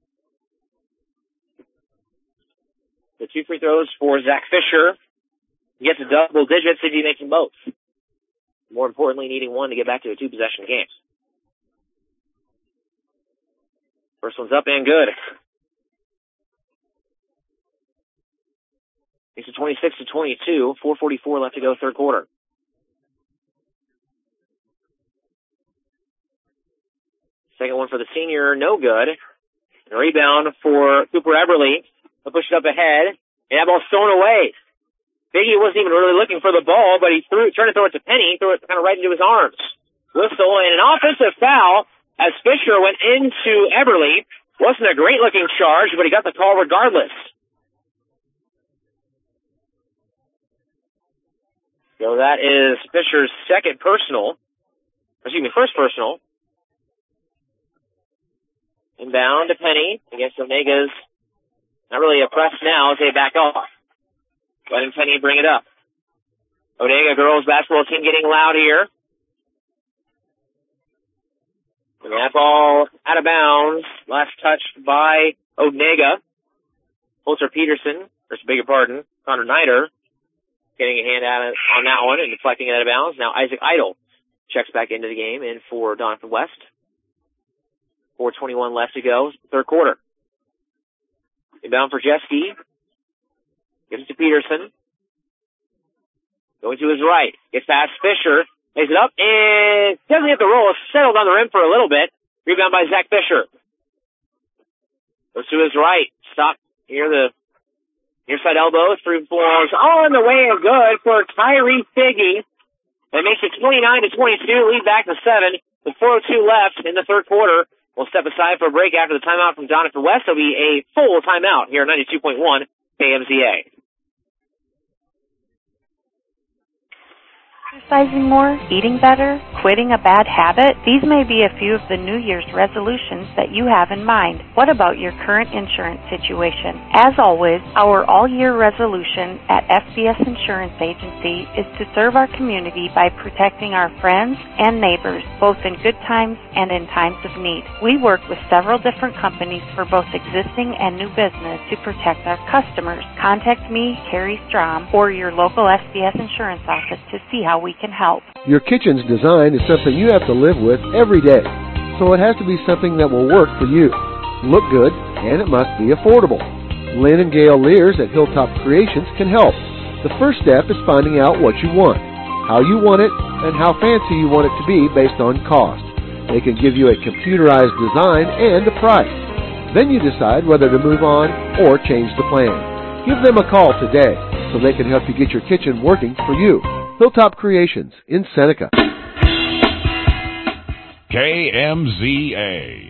The two free throws for Zach Fisher. He gets to double digits if he makes them both. More importantly, needing one to get back to a two-possession game. First one's up and good. It's a twenty-six to twenty-two. four forty-four left to go, third quarter. Second one for the senior, no good. And a rebound for Cooper Eberly. He'll push it up ahead, and that ball's thrown away. Biggie wasn't even really looking for the ball, but he threw, tried to throw it to Penny, threw it kind of right into his arms. Whistle and an offensive foul as Fisher went into Eberly. Wasn't a great-looking charge, but he got the call regardless. So that is Fisher's second personal. Excuse me, first personal. Inbound to Penny against Omega's. Not really a press now as they back off. Letting Penny bring it up. Onega girls basketball team getting loud here. And that ball out of bounds. Last touched by Onega. Holzer Peterson, or beg your pardon, Connor Nider, getting a hand out on that one and deflecting it out of bounds. Now Isaac Idle checks back into the game in for Donovan West. four twenty-one left to go, third quarter. Inbound for Jeske. Gives it to Peterson. Going to his right. Gets past Fisher. Lays it up and doesn't hit the roll. Settled on the rim for a little bit. Rebound by Zach Fisher. Goes to his right. Stop near the near side elbow. Three balls on the way and good for Tyree Figgy. That makes it twenty-nine to twenty-two. Lead back to seven. With four oh two left in the third quarter. We'll step aside for a break after the timeout from Jonathan West. There'll be a full timeout here at ninety-two point one K M Z A. Exercising more, eating better, quitting a bad habit? These may be a few of the New Year's resolutions that you have in mind. What about your current insurance situation? As always, our all-year resolution at F B S Insurance Agency is to serve our community by protecting our friends and neighbors, both in good times and in times of need. We work with several different companies for both existing and new business to protect our customers. Contact me, Carrie Strom, or your local F B S Insurance office to see how we can help. Your kitchen's design is something you have to live with every day, so it has to be something that will work for you, look good, and it must be affordable. Lynn and Gail Lears at Hilltop Creations can help. The first step is finding out what you want, how you want it, and how fancy you want it to be based on cost. They can give you a computerized design and a price. Then you decide whether to move on or change the plan. Give them a call today so they can help you get your kitchen working for you. Hilltop Creations in Seneca. K M Z A.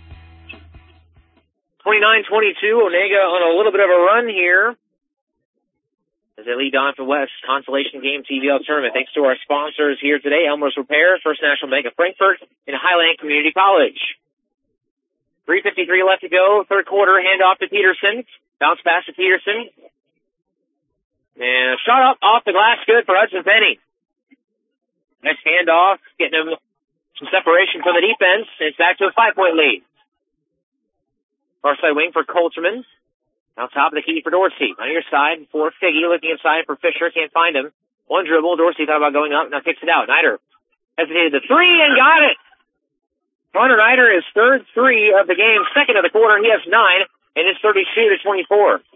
twenty-nine twenty-two, Onega on a little bit of a run here as they lead Donovan West Consolation Game T V L Tournament. Thanks to our sponsors here today, Elmer's Repair, First National Bank of Frankfort, and Highland Community College. three fifty-three left to go, third quarter, handoff to Peterson. Bounce pass to Peterson. And a shot up off the glass, good for Hudson Penny. Next handoff, getting him some separation from the defense. It's back to a five-point lead. Far side wing for Coulterman. Now top of the key for Dorsey. On your side for Figgy, looking inside for Fisher, can't find him. One dribble, Dorsey thought about going up, now kicks it out. Nider hesitated the three and got it. Connor Nider is third three of the game, second of the quarter. He has nine, and it's thirty-two to twenty-four.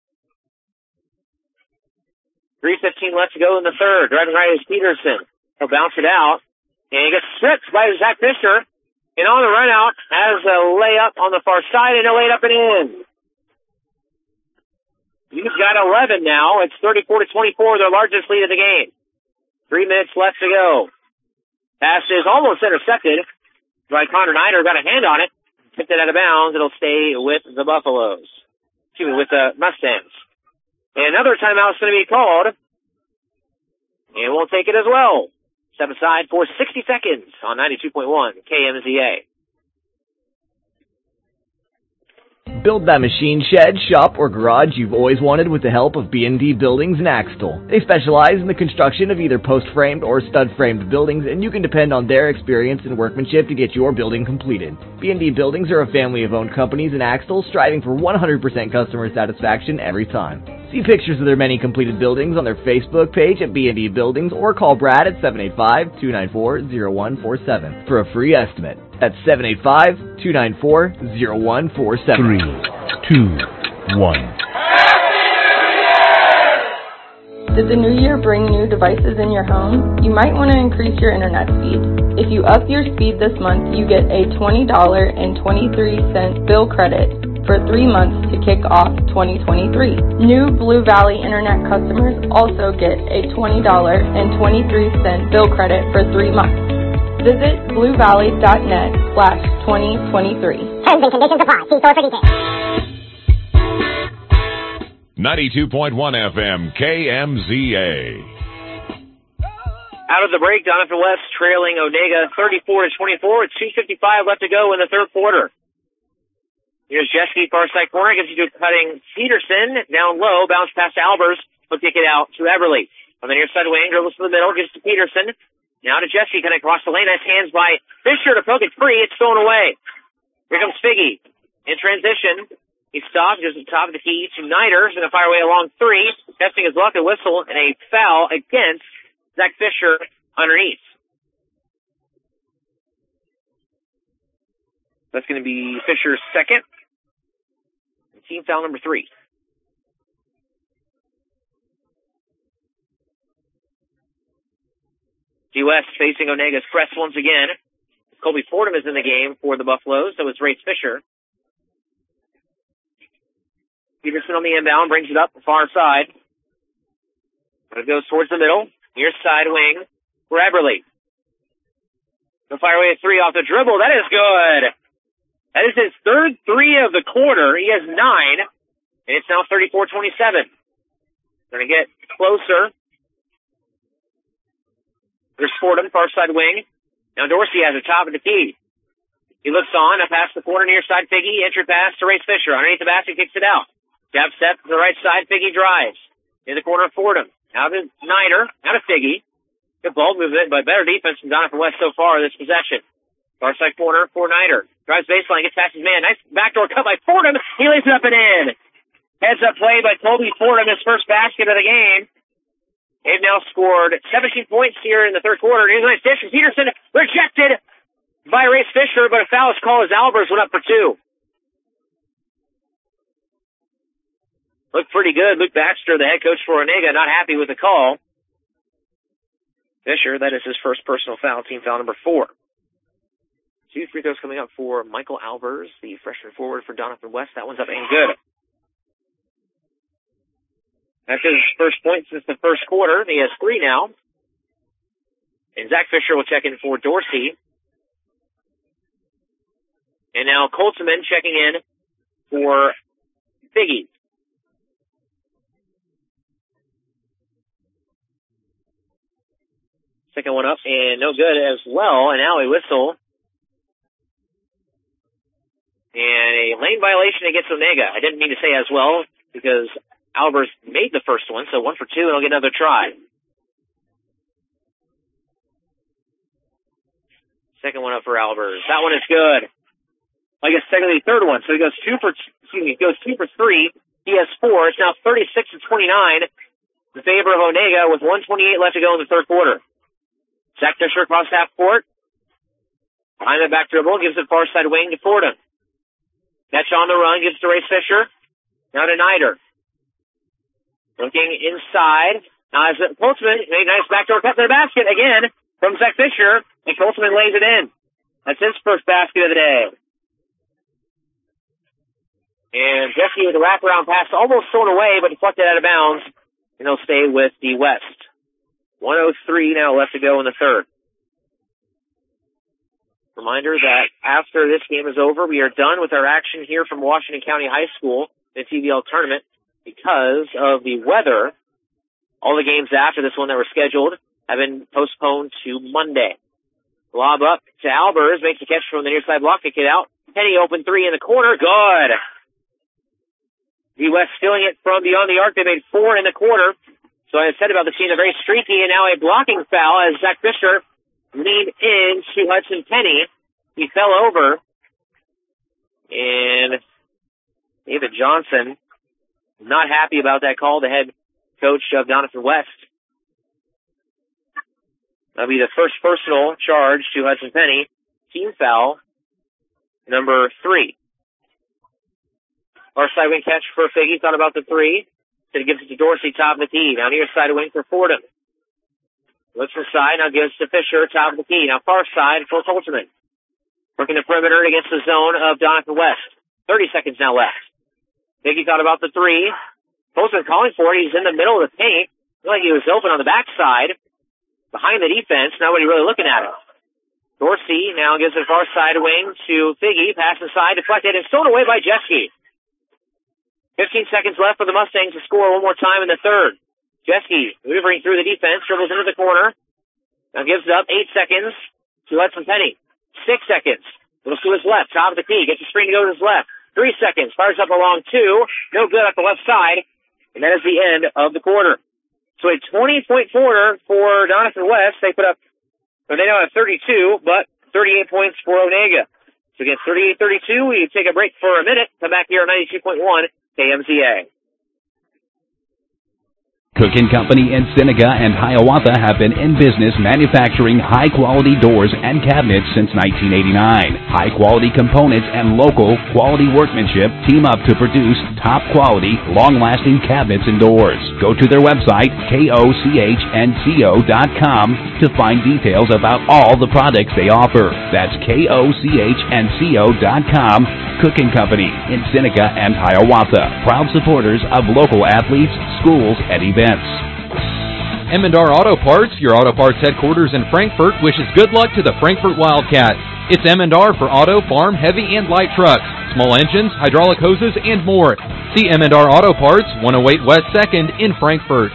three fifteen left to go in the third. Driving right is Peterson. He'll bounce it out. And he gets stripped by Zach Fisher. And on the run out has a layup on the far side, and a layup and in. He's got eleven now. It's thirty-four to twenty-four, their largest lead of the game. Three minutes left to go. Pass is almost intercepted by Connor Nider. Got a hand on it. Tipped it out of bounds. It'll stay with the Buffaloes. Excuse me, with the Mustangs. And another timeout is going to be called. And we'll take it as well. Step aside for sixty seconds on ninety-two point one K M Z A. Build that machine shed, shop, or garage you've always wanted with the help of B and D Buildings in Axtell. They specialize in the construction of either post-framed or stud-framed buildings, and you can depend on their experience and workmanship to get your building completed. B and D Buildings are a family of owned companies in Axtell, striving for one hundred percent customer satisfaction every time. See pictures of their many completed buildings on their Facebook page at B and D Buildings, or call Brad at seven eight five, two nine four, zero one four seven for a free estimate. That's seven eight five, two nine four, zero one four seven. Three, two, one. Did the new year bring new devices in your home? You might want to increase your internet speed. If you up your speed this month, you get a twenty dollars and twenty-three cents bill credit for three months to kick off twenty twenty-three. New Blue Valley Internet customers also get a twenty dollars and twenty-three cents bill credit for three months. Visit bluevalley.net slash 2023. Terms and conditions apply. See store for details. ninety-two point one F M K M Z A. Out of the break, Donovan West trailing Onega thirty-four to twenty-four with two fifty-five left to go in the third quarter. Here's Jeske, far side corner, gives you to cutting Peterson down low, bounce past Albers, he'll kick it out to Everly. On the near side wing, dribbles to the middle, gives to Peterson. Now to Jeske, kind of across the lane, nice hands by Fisher to poke it free, it's thrown away. Here comes Figgy. In transition, he stops, goes to the top of the key to Nider, going to fire away along three, testing his luck, a whistle, and a foul against Zach Fisher underneath. That's going to be Fisher's second. Team foul number three. G West facing Onega's press once again. Colby Fordham is in the game for the Buffaloes. So is Race Fisher. Peterson on the inbound, brings it up the far side. But it goes towards the middle. Near side wing for Eberly. He'll fire away a three off the dribble. That is good. That is his third three of the quarter. He has nine, and it's now thirty-four twenty-seven. Going to get closer. There's Fordham, far side wing. Now Dorsey has the top of the key. He looks on, up past the corner, near side Figgy, entry pass to Race Fisher. Underneath the basket, kicks it out. Jab step to the right side, Figgy drives. In the corner, Fordham. Now to Nider, now to Figgy. Good ball movement, but better defense from Donovan West so far this possession. Far side corner for Nider. Drives baseline, gets past his man. Nice backdoor cut by Fordham. He lays it up and in. Heads up play by Colby Fordham, his first basket of the game. They've now scored seventeen points here in the third quarter. Here's a nice dish from Peterson. Rejected by Race Fisher, but a foul is called as Albers went up for two. Looked pretty good. Luke Baxter, the head coach for Onega, not happy with the call. Fisher, that is his first personal foul, team foul number four. Two free throws coming up for Michael Albers, the freshman forward for Donovan West. That one's up and good. That's his first point since the first quarter. He has three now. And Zach Fisher will check in for Dorsey. And now Coltman checking in for Figgy. Second one up and no good as well. An alley whistle. And a lane violation against Onega. I didn't mean to say as well because Albers made the first one, so one for two, and he'll get another try. Second one up for Albers. That one is good. I guess technically third one. So he goes two for, excuse me, he goes two for three. He has four. It's now thirty-six to twenty-nine in favor of Onega with one twenty-eight left to go in the third quarter. Zach Fisher across half court. Behind the back dribble, gives it far side wing to Fordham. Catch on the run, gives to Race Fisher. Now to Nider. Looking inside. Now as Coltman made a nice backdoor cut to the basket again from Zach Fisher, and Coltman lays it in. That's his first basket of the day. And Jeske with a wraparound pass almost thrown away, but deflected out of bounds, and he'll stay with the West. one oh three now left to go in the third. Reminder that after this game is over, we are done with our action here from Washington County High School in the T V L tournament because of the weather. All the games after this one that were scheduled have been postponed to Monday. Lob up to Albers, makes a catch from the near side block, kick it out. Penny open three in the corner, good. D West stealing it from beyond the arc. They made four in the quarter. So I said about the team, they're very streaky, and now a blocking foul as Zach Fisher leaned in to Hudson Penny. He fell over, and David Johnson not happy about that call, the head coach of Doniphan West. That'll be the first personal charge to Hudson Penny. Team foul number three. Our side wing catch for Figgy, thought about the three. Then gives it to Dorsey, top of the key. Now near side wing for Fordham. Looks inside, now gives to Fisher, top of the key. Now far side for Colterman. Working the perimeter against the zone of Doniphan West. thirty seconds now left. Figgy thought about the three. Colterman calling for it. He's in the middle of the paint. Looked like he was open on the backside. Behind the defense. Nobody really looking at him. Dorsey now gives it far side wing to Figgy. Pass inside, deflected, and stolen away by Jeske. fifteen seconds left for the Mustangs to score one more time in the third. Jeske maneuvering through the defense, dribbles into the corner. Now gives it up. Eight seconds to Hudson Penny. Six seconds. Goes to his left, top of the key. Gets the screen to go to his left. Three seconds. Fires up along two. No good at the left side. And that is the end of the quarter. So a twenty-point quarter for Doniphan West. They put up, or they now have thirty-two, but thirty-eight points for Onega. So again, thirty-eight thirty-two. We take a break for a minute. Come back here on ninety-two point one K M Z A. Cook and Company in Seneca and Hiawatha have been in business manufacturing high-quality doors and cabinets since nineteen eighty-nine. High-quality components and local quality workmanship team up to produce top-quality, long-lasting cabinets and doors. Go to their website, K O C H N C O dot com, to find details about all the products they offer. That's K O C H N C O dot com. Cook and Company in Seneca and Hiawatha. Proud supporters of local athletes, schools, and events. Emendar Auto Parts, your auto parts headquarters in Frankfort, wishes good luck to the Frankfort Wildcats. It's Emendar for auto, farm, heavy, and light trucks, small engines, hydraulic hoses, and more. See Emendar Auto Parts, one oh eight West second in Frankfort.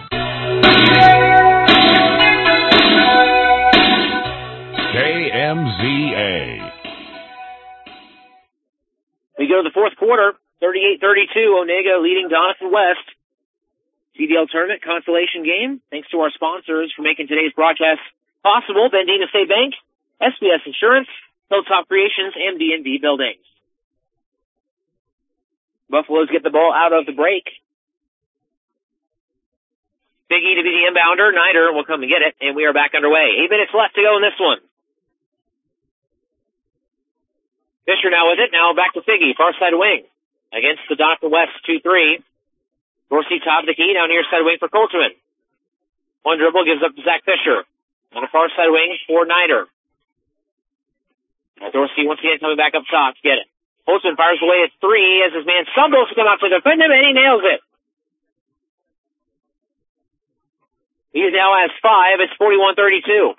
K M Z A. We go to the fourth quarter, thirty-eight thirty-two, Onega leading Doniphan West. C D L Tournament Consolation Game. Thanks to our sponsors for making today's broadcast possible. Bendina State Bank, S B S Insurance, Hilltop Creations, and B and B Buildings. Buffaloes get the ball out of the break. Biggie to be the inbounder. Nider will come and get it, and we are back underway. Eight minutes left to go in this one. Fisher now with it. Now back to Figgy, far side wing. Against the Doniphan West two three. Dorsey top of the key, now near side wing for Colterman. One dribble gives up to Zach Fisher. On the far side wing for Nider. Now Dorsey once again coming back up top to get it. Colterman fires away at three as his man stumbles to come out to defend him, and he nails it. He now has five. It's forty-one thirty-two.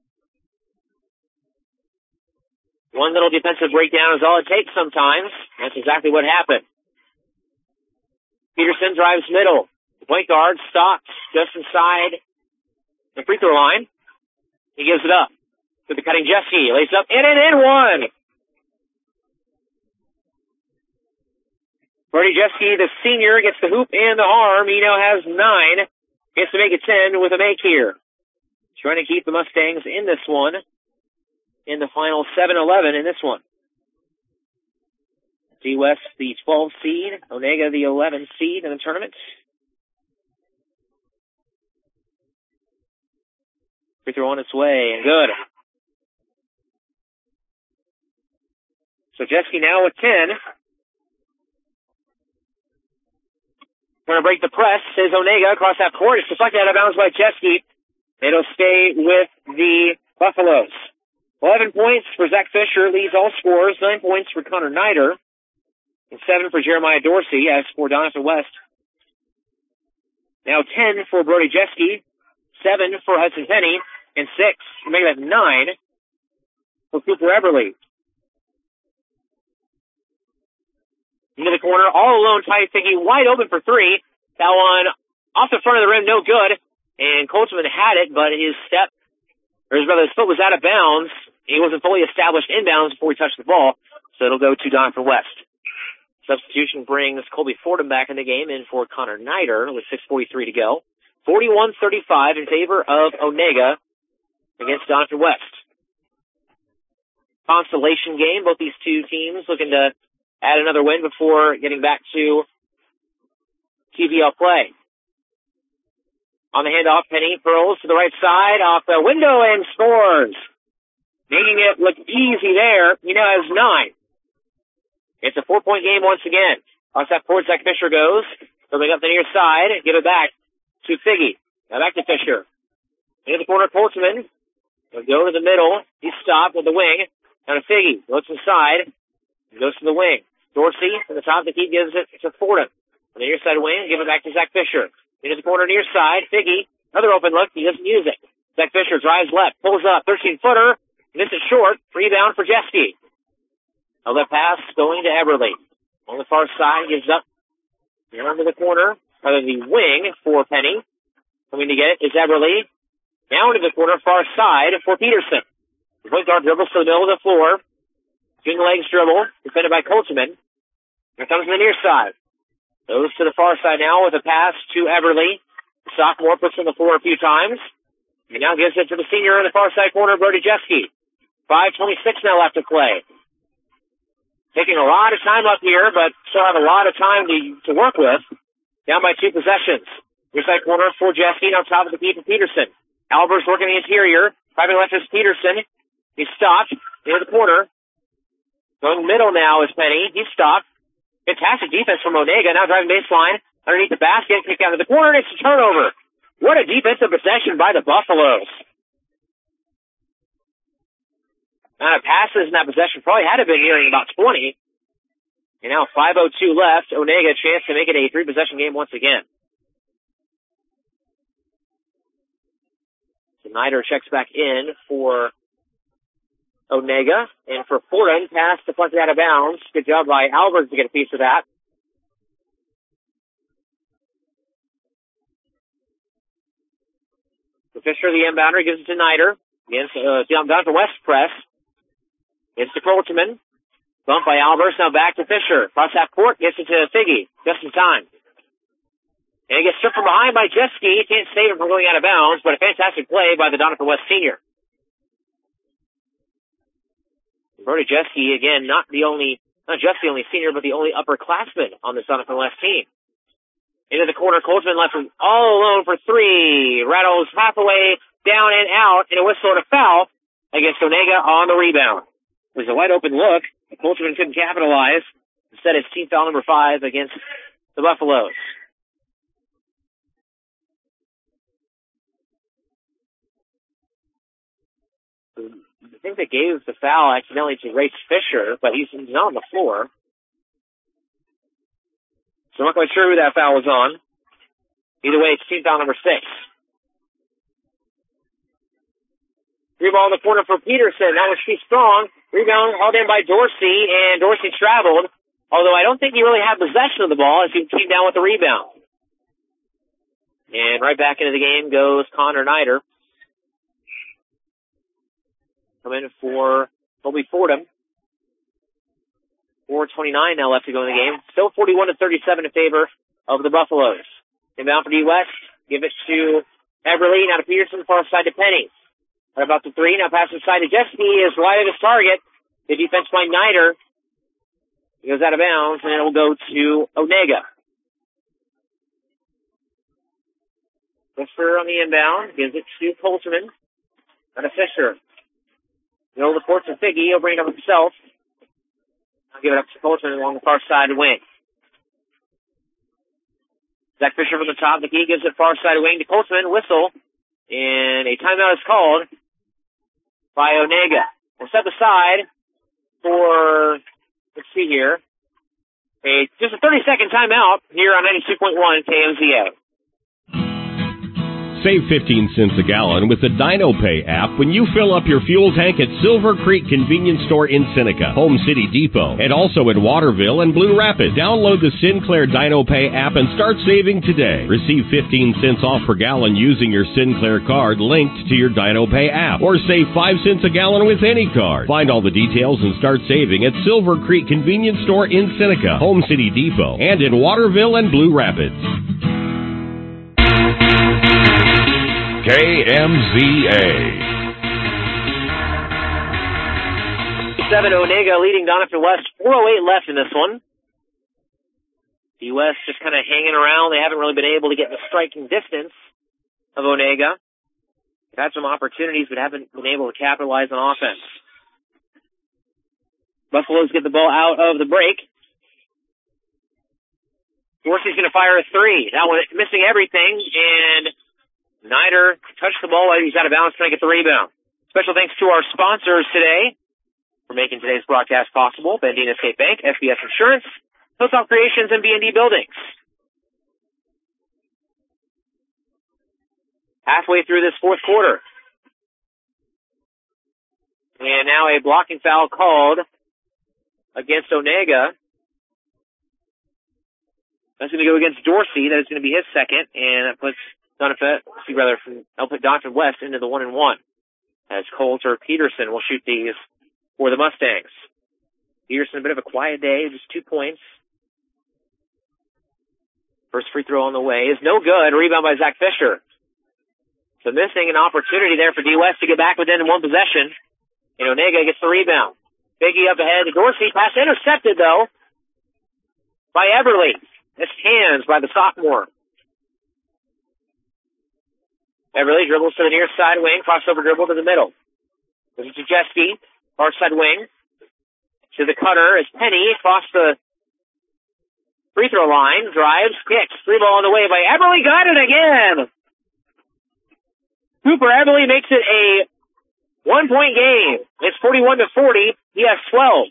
One little defensive breakdown is all it takes sometimes. That's exactly what happened. Peterson drives middle. The point guard stops just inside the free throw line. He gives it up to the cutting Jeske. Lays up in and in one. Brody Jeske, the senior, gets the hoop and the arm. He now has nine. Gets to make it ten with a make here. Trying to keep the Mustangs in this one. In the final seven eleven in this one. D West, the twelve seed. Onega, the eleven seed in the tournament. Free throw on its way, and good. So Jeske now with ten. Trying to break the press is Onega across that court. It's deflected out of bounds by Jeske. It'll stay with the Buffaloes. eleven points for Zach Fisher, leads all scorers. nine points for Connor Nider. And seven for Jeremiah Dorsey, as for Doniphan West. Now ten for Brody Jeske, seven for Hudson Penny, and six, make that nine, for for Cooper Everly. Into the corner, all alone, Ty Figgy wide open for three. That one off the front of the rim, no good. And Coltsman had it, but his step, or his brother's foot was out of bounds. He wasn't fully established inbounds before he touched the ball, so it'll go to Donovan West. Substitution brings Colby Fordham back in the game in for Connor Nider with six forty-three to go. forty-one thirty-five in favor of Onega against Donovan West. Consolation game, both these two teams looking to add another win before getting back to T V L play. On the handoff, Penny curls to the right side, off the window, and scores. Making it look easy there. He now has nine. It's a four-point game once again. Off that towards Zach Fisher goes. Coming up the near side, give it back to Figgy. Now back to Fisher. Into the corner, Coltsman. He'll go to the middle. He's stopped with the wing. Now to Figgy. Looks inside. Goes to the wing. Dorsey from the top. The key gives it to Fordham. On the near side wing, give it back to Zach Fisher. Into the corner near side. Figgy. Another open look. He doesn't use it. Zach Fisher drives left. Pulls up. thirteen-footer. Missed it short. Rebound for Jeske. Now the pass going to Everly. On the far side, gives up. Down to the corner. Rather the wing for Penny. Coming to get it is Everly. Down to the corner, far side for Peterson. The point guard dribbles to the middle of the floor. Between the legs dribble. Defended by Coltsman. Here comes the near side. Goes to the far side now with a pass to Everly. The sophomore puts on the floor a few times. And now gives it to the senior in the far side corner, Brody Jeske. five twenty-six now left to play. Taking a lot of time up here, but still have a lot of time to, to work with. Down by two possessions. Near side corner for Jeske. Now top of the key for Peterson. Albers working the interior. Driving left is Peterson. He's stopped. Into the corner. Going middle now is Penny. He's stopped. Fantastic defense from Onega. Now driving baseline. Underneath the basket. Kick out of the corner. And it's a turnover. What a defensive possession by the Buffaloes. Amount of passes in that possession probably had to have been nearing about twenty. And now five oh two left. Onega a chance to make it a three-possession game once again. Snyder checks back in for Onega. And for Fordham, pass to punt it out of bounds. Good job by Albers to get a piece of that. The Fisher, the inbounder, gives it to Snyder. Against, uh, down, down to West press. It's to Coltsman. Bumped by Albers. Now back to Fisher. Cross half court. Gets it to Figgy. Just in time. And he gets stripped from behind by Jeske. Can't save it from going out of bounds, but a fantastic play by the Donovan West senior. Brody Jeske, again, not the only, not just the only senior, but the only upperclassman on this Donovan West team. Into the corner. Coltsman left him all alone for three. Rattles half away, down and out, and a whistle and a foul against Onega on the rebound. It was a wide open look. Coltsman couldn't capitalize. Instead, it's team foul number five against the Buffaloes. I think they gave the foul accidentally to Race Fisher, but he's not on the floor. So I'm not quite sure who that foul was on. Either way, it's team foul number six. Three ball in the corner for Peterson. That was too strong. Rebound hauled in by Dorsey, and Dorsey traveled. Although I don't think he really had possession of the ball as he came down with the rebound. And right back into the game goes Connor Nider. Coming in for Colby Fordham. four twenty-nine now left to go in the game. Still forty-one to thirty-seven in favor of the Buffaloes. Inbound for D West. Give it to Everly. Now to Peterson. Far side to Penny. Right about the three. Now pass inside to Jeske. Is wide of his target. The defense by Nider. He goes out of bounds, and it will go to Onega. Fisher on the inbound. Gives it to Coltsman. Now to Fisher. Middle of the court to Figgy. He'll bring it up himself. I'll give it up to Coltsman along the far side wing. Zach Fisher from the top. The key gives it far side wing to Coltsman. Whistle. And a timeout is called by Onega. We'll step aside for, let's see here, a just a thirty-second timeout here on ninety-two point one K M Z A. Save fifteen cents a gallon with the DinoPay app when you fill up your fuel tank at Silver Creek Convenience Store in Seneca, Home City Depot, and also in Waterville and Blue Rapids. Download the Sinclair DinoPay app and start saving today. Receive fifteen cents off per gallon using your Sinclair card linked to your DinoPay app, or save five cents a gallon with any card. Find all the details and start saving at Silver Creek Convenience Store in Seneca, Home City Depot, and in Waterville and Blue Rapids. K M Z A. seven Onega leading Doniphan West. four oh eight left in this one. D West just kind of hanging around. They haven't really been able to get the striking distance of Onega. They've had some opportunities, but haven't been able to capitalize on offense. Buffaloes get the ball out of the break. Dorsey's going to fire a three. That one missing everything, and Snyder touched the ball while he's out of bounds, trying to get the rebound. Special thanks to our sponsors today for making today's broadcast possible: Bandina State Bank, F B S Insurance, Hilltop Creations, and B and D Buildings. Halfway through this fourth quarter. And now a blocking foul called against Onega. That's going to go against Dorsey. That is going to be his second, and that puts Doniphan, see rather, from I'll put Doniphan West into the one and one, as Coulter Peterson will shoot these for the Mustangs. Peterson, a bit of a quiet day, just two points. First free throw on the way is no good. Rebound by Zach Fisher. So missing an opportunity there for D West to get back within one possession. And Onega gets the rebound. Biggie up ahead to Dorsey. Pass intercepted though by Everly. Missed hands by the sophomore. Everly dribbles to the near side wing, crossover dribble to the middle. This is Jajeski, far side wing. To the cutter is Penny, across the free throw line, drives, kicks, three ball on the way by Everly, got it again! Cooper Everly makes it a one-point game. It's forty-one to forty. He has twelve.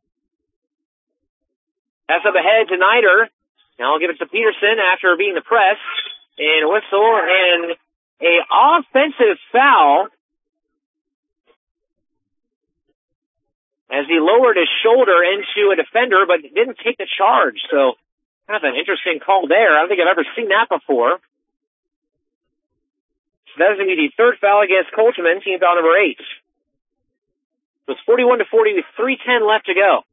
Pass up ahead to Snyder. Now I'll give it to Peterson after beating the press. And whistle, and a offensive foul as he lowered his shoulder into a defender, but didn't take the charge. So kind of an interesting call there. I don't think I've ever seen that before. So that is going to be the third foul against Colchman, team foul number eight. So it's forty-one to forty with three ten left to go.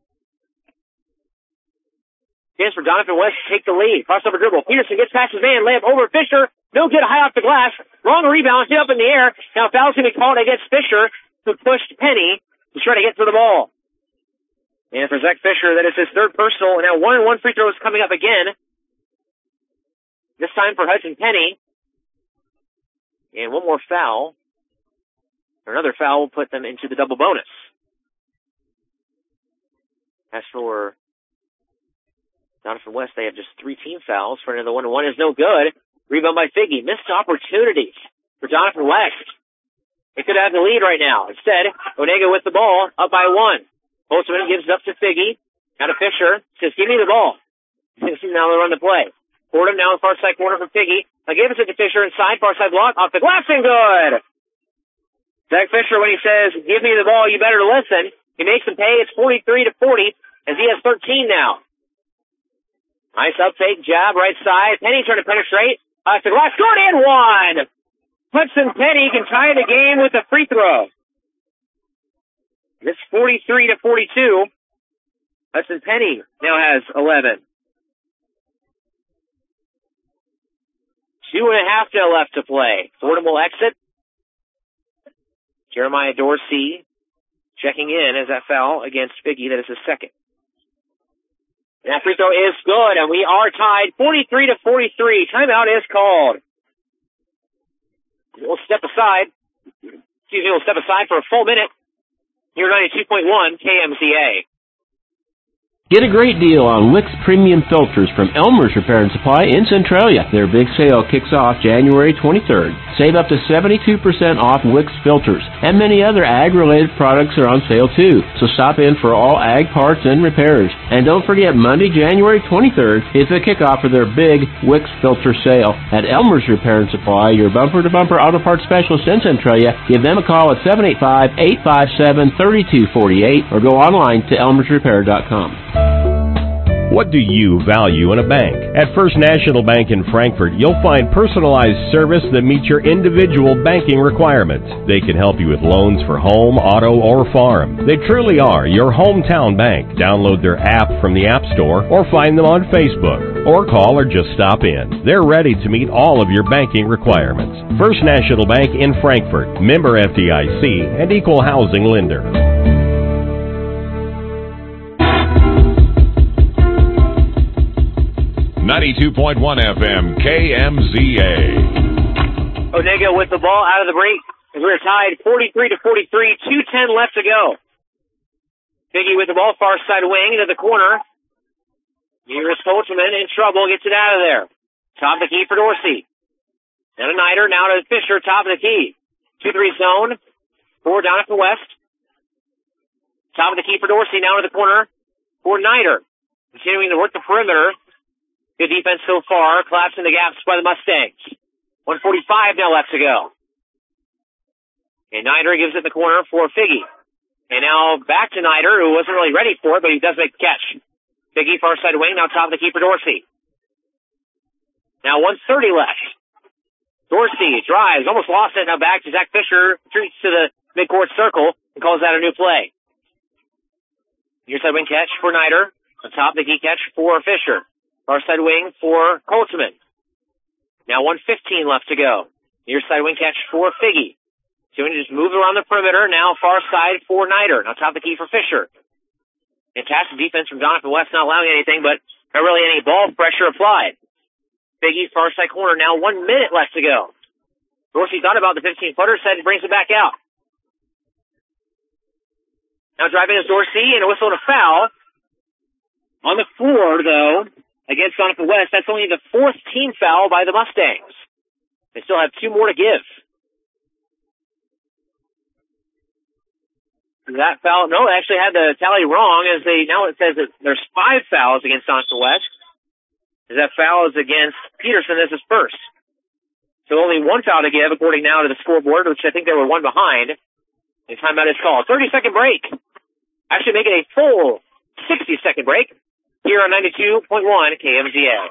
Chance for Doniphan West to take the lead. Crossover dribble. Peterson gets past his man. Layup over Fisher. No good, high off the glass. Wrong rebound, hit up in the air. Now foul's going to be called against Fisher, who pushed Penny to try to get to the ball. And for Zach Fisher, that is his third personal. And now one and one free throw is coming up again. This time for Hudson Penny. And one more foul. Another foul will put them into the double bonus. As for Doniphan West, they have just three team fouls. For another one and one is no good. Rebound by Figgy. Missed opportunities for Doniphan West. They could have the lead right now. Instead, Onega with the ball, up by one. Holtzman gives it up to Figgy. Now to Fisher. Says, give me the ball. Now they run the play. Fordham now in far side corner for Figgy. Now gives it to Fisher inside, far side block, off the glass and good! Zach Fisher, when he says, give me the ball, you better listen. He makes him pay. It's forty-three to forty, as he has thirteen now. Nice up fake jab, right side. Penny trying to penetrate. Off the glass, good and one! Hudson Penny can tie the game with a free throw. It's forty-three to forty-two. Hudson Penny now has eleven. Two and a half now left to play. Fordham will exit. Jeremiah Dorsey checking in as that foul against Figgy. That is his second. And that free throw is good, and we are tied forty-three to forty-three. Timeout is called. We'll step aside. Excuse me, we'll step aside for a full minute. Here ninety-two point one K M Z A. Get a great deal on Wix Premium Filters from Elmer's Repair and Supply in Centralia. Their big sale kicks off January twenty-third. Save up to seventy-two percent off Wix filters, and many other ag-related products are on sale too. So stop in for all ag parts and repairs. And don't forget, Monday, January twenty-third is the kickoff for their big Wix filter sale at Elmer's Repair and Supply, your bumper-to-bumper auto parts specialist in Centralia. Give them a call at seven eight five, eight five seven, three two four eight or go online to elmers repair dot com. What do you value in a bank? At First National Bank in Frankfort, you'll find personalized service that meets your individual banking requirements. They can help you with loans for home, auto, or farm. They truly are your hometown bank. Download their app from the App Store or find them on Facebook. Or call or just stop in. They're ready to meet all of your banking requirements. First National Bank in Frankfort, member F D I C and equal housing lender. ninety-two point one F M, K M Z A. Onega with the ball out of the break. We're tied forty-three to forty-three, two ten left to go. Figgy with the ball, far side wing into the corner. Here's Coachman in trouble, gets it out of there. Top of the key for Dorsey. Now to Nider, now to Fisher, top of the key. two three zone, four down at the west. Top of the key for Dorsey, now to the corner for Nider. Continuing to work the perimeter. Good defense so far. Collapsing the gaps by the Mustangs. one forty-five now left to go. And Nider gives it in the corner for Figgy. And now back to Nider, who wasn't really ready for it, but he does make the catch. Figgy, far side wing, now top of the key for Dorsey. Now one thirty left. Dorsey drives, almost lost it, now back to Zach Fisher, retreats to the midcourt circle, and calls that a new play. Near side wing catch for Nider. On top of the key catch for Fisher. Far side wing for Coltsman. Now one fifteen left to go. Near side wing catch for Figgy. So he just move around the perimeter. Now far side for Nider. Now top of the key for Fisher. Fantastic defense from Jonathan West, not allowing anything, but not really any ball pressure applied. Figgy, far side corner. Now one minute left to go. Dorsey thought about the fifteen-footer, said he brings it back out. Now driving is Dorsey, and a whistle and a foul. On the floor, though, against Jonathan West, that's only the fourth team foul by the Mustangs. They still have two more to give. That foul, no, they actually had the tally wrong, as they, now it says that there's five fouls against Jonathan West. As that foul is against Peterson, this is first. So only one foul to give, according now to the scoreboard, which I think they were one behind. And timeout is called. thirty second break. Actually make it a full sixty second break. Here on ninety-two point one K M Z A.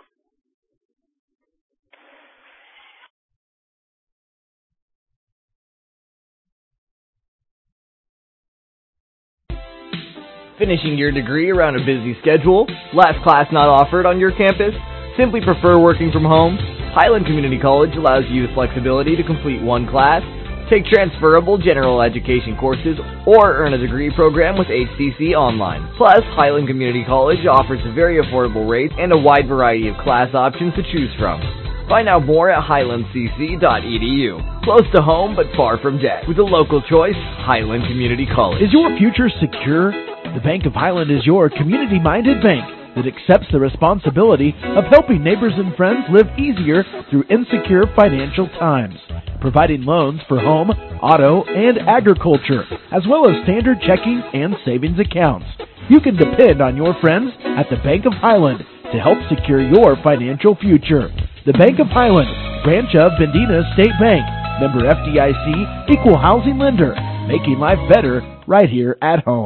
Finishing your degree around a busy schedule? Last class not offered on your campus? Simply prefer working from home? Highland Community College allows you the flexibility to complete one class, take transferable general education courses, or earn a degree program with H C C Online. Plus, Highland Community College offers very affordable rates and a wide variety of class options to choose from. Find out more at highland c c dot e d u. Close to home, but far from debt. With a local choice, Highland Community College. Is your future secure? The Bank of Highland is your community-minded bank that accepts the responsibility of helping neighbors and friends live easier through insecure financial times, providing loans for home, auto, and agriculture, as well as standard checking and savings accounts. You can depend on your friends at the Bank of Highland to help secure your financial future. The Bank of Highland, branch of Bendina State Bank, member F D I C, equal housing lender, making life better right here at home.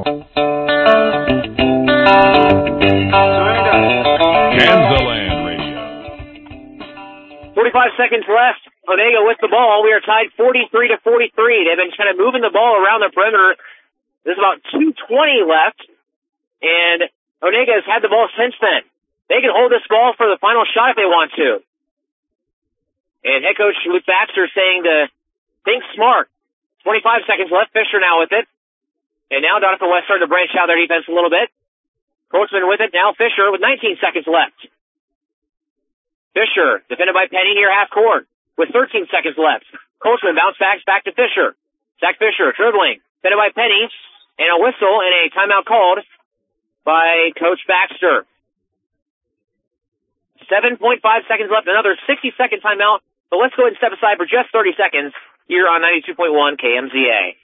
Kansaland Radio. forty-five seconds left. Onega with the ball. We are tied forty-three to forty-three. They've been kind of moving the ball around the perimeter. There's about two twenty left, and Onega has had the ball since then. They can hold this ball for the final shot if they want to. And head coach Luke Baxter saying to think smart. twenty-five seconds left. Fisher now with it. And now Jonathan West starting to branch out their defense a little bit. Coachman with it. Now Fisher with nineteen seconds left. Fisher defended by Penny near half court with thirteen seconds left. Coachman bounce backs back to Fisher. Zach Fisher dribbling. Defended by Penny. And a whistle and a timeout called by Coach Baxter. seven point five seconds left, another sixty-second timeout. But let's go ahead and step aside for just thirty seconds here on ninety-two point one K M Z A.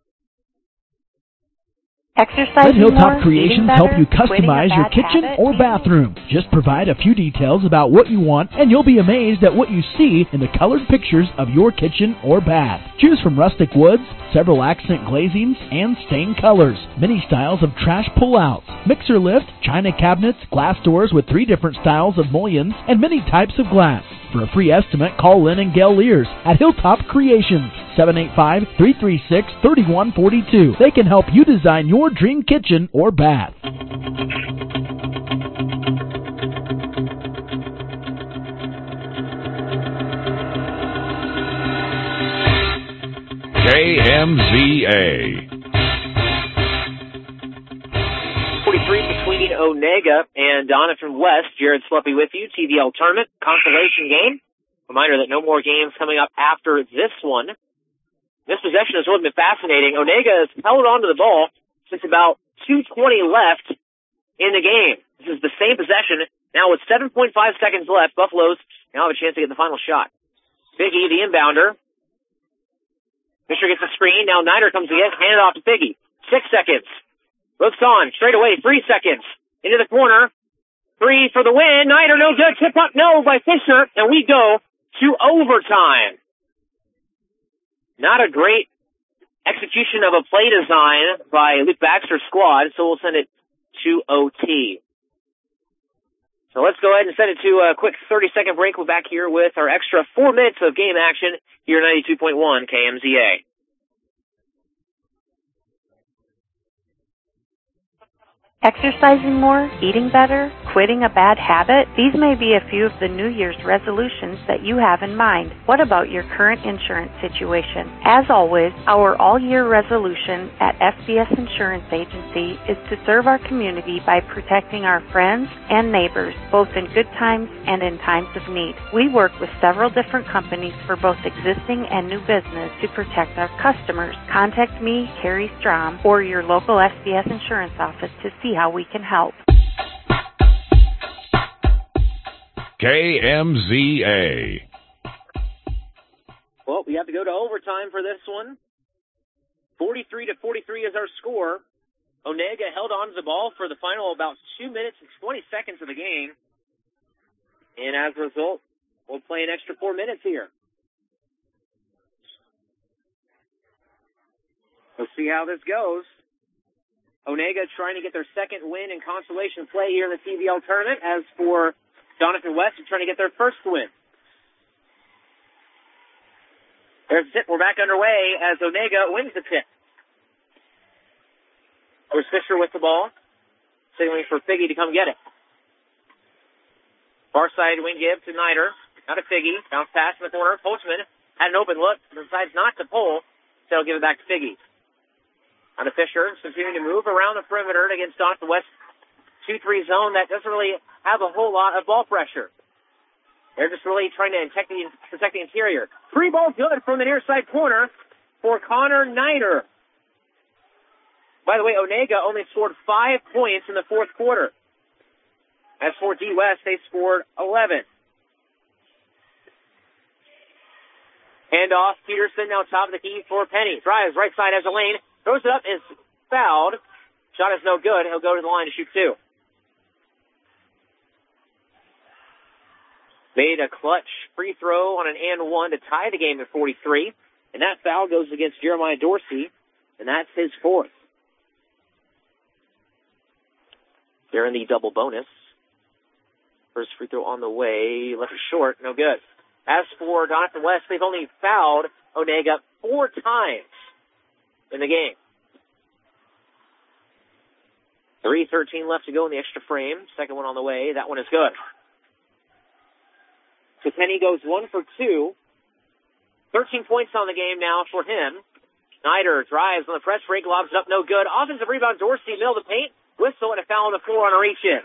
Exercising Let Hilltop more, Creations better, help you quitting a customize your bad kitchen habit. or bathroom. Just provide a few details about what you want and you'll be amazed at what you see in the colored pictures of your kitchen or bath. Choose from rustic woods, several accent glazings, and stained colors. Many styles of trash pull-outs, mixer lift, china cabinets, glass doors with three different styles of mullions, and many types of glass. For a free estimate, call Lynn and Gail Lears at Hilltop Creations, seven eight five, three three six, three one four two. They can help you design your dream kitchen or bath. K M Z A. forty-three between Onega and Doniphan West. Jared Sluppy with you. T V L Tournament consolation game. Reminder that no more games coming up after this one. This possession has really been fascinating. Onega has held on to the ball since about two twenty left in the game. This is the same possession. Now with seven point five seconds left, Buffaloes now have a chance to get the final shot. Figgy, the inbounder. Fisher gets a screen. Now Niner comes to get, hand it off to Figgy. Six seconds. Looks on, straight away, three seconds. Into the corner. Three for the win. Niner, no good. Tip up, no, by Fisher. And we go to overtime. Not a great execution of a play design by Luke Baxter's squad, so we'll send it to O T. So let's go ahead and send it to a quick thirty-second break. We're back here with our extra four minutes of game action here at ninety-two point one K M Z A. Exercising more, eating better, quitting a bad habit? These may be a few of the New Year's resolutions that you have in mind. What about your current insurance situation? As always, our all-year resolution at F B S Insurance Agency is to serve our community by protecting our friends and neighbors, both in good times and in times of need. We work with several different companies for both existing and new business to protect our customers. Contact me, Carrie Strom, or your local F B S Insurance office to see how we can help. K M Z A. Well, we have to go to overtime for this one. forty-three to forty-three is our score. Onega held on to the ball for the final about two minutes and twenty seconds of the game. And as a result, we'll play an extra four minutes here. We'll see how this goes. Onega trying to get their second win in consolation play here in the T V L tournament. As for Doniphan West, they're trying to get their first win. There's the tip. We're back underway as Onega wins the tip. There's Fisher with the ball, signaling for Figgy to come get it. Far side wing give to Niner. Now to Figgy. Bounce pass in the corner. Postman had an open look, decides not to pull, so he'll give it back to Figgy. On to Fisher, continuing to move around the perimeter against Doniphan West two three zone that doesn't really have a whole lot of ball pressure. They're just really trying to protect the, protect the interior. Free ball good from the near side corner for Connor Niner. By the way, Onega only scored five points in the fourth quarter. As for D West, they scored eleven. Handoff, Peterson now top of the key for Penny. Drives right side as a lane. Throws it up, is fouled. Shot is no good. He'll go to the line to shoot two. Made a clutch free throw on an and one to tie the game at forty-three. And that foul goes against Jeremiah Dorsey, and that's his fourth. They're in the double bonus. First free throw on the way. Left it short. No good. As for Doniphan West, they've only fouled Onega four times in the game. three thirteen left to go in the extra frame. Second one on the way. That one is good. So Penny goes one for two. thirteen points on the game now for him. Snyder drives on the press break, lobs it up, no good. Offensive rebound, Dorsey, middle of the paint. Whistle and a foul on the floor on a reach-in.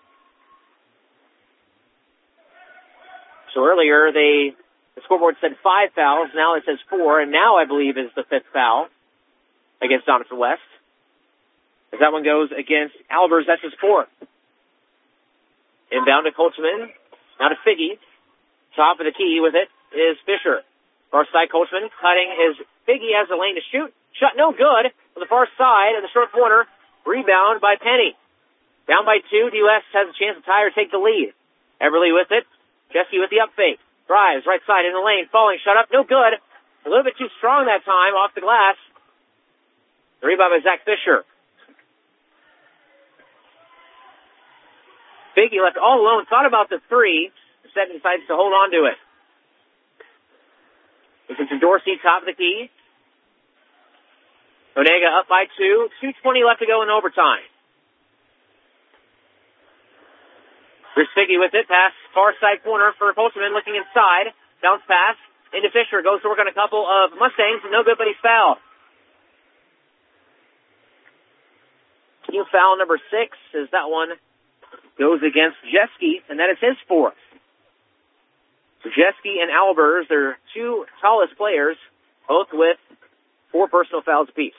So earlier, they the scoreboard said five fouls. Now it says four, and now I believe is the fifth foul against Doniphan West. As that one goes against Albers. That's his fourth. Inbound to Colchman. Now to Figgy. Top of the key with it is Fisher. Far side Colchman cutting is Figgy has the lane to shoot. Shot no good on the far side in the short corner. Rebound by Penny. Down by two. D U S has a chance to tie or take the lead. Everly with it. Jesse with the up fake. Drives right side in the lane. Falling. Shut up. No good. A little bit too strong that time off the glass. The rebound by Zach Fisher. Figgy left all alone. Thought about the three. Instead decides to hold on to it. This is to Dorsey, top of the key. Onega up by two. two twenty left to go in overtime. Here's Figgy with it. Pass far side corner for Colchman looking inside. Bounce pass into Fisher. Goes to work on a couple of Mustangs. No good, but he's fouled. Team foul number six is that one goes against Jeske, and that is his fourth. So Jeske and Albers, they're two tallest players, both with four personal fouls apiece.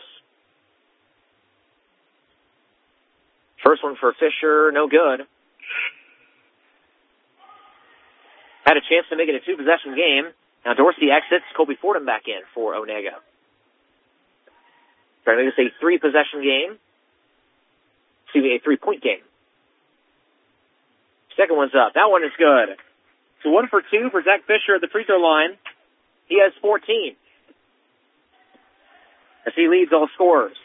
First one for Fisher, no good. Had a chance to make it a two-possession game. Now Dorsey exits, Colby Fordham back in for Onega. Trying to make this a three-possession game. Excuse me, a three-point game. Second one's up. That one is good. So one for two for Zach Fisher at the free throw line. He has fourteen. As he leads all scorers.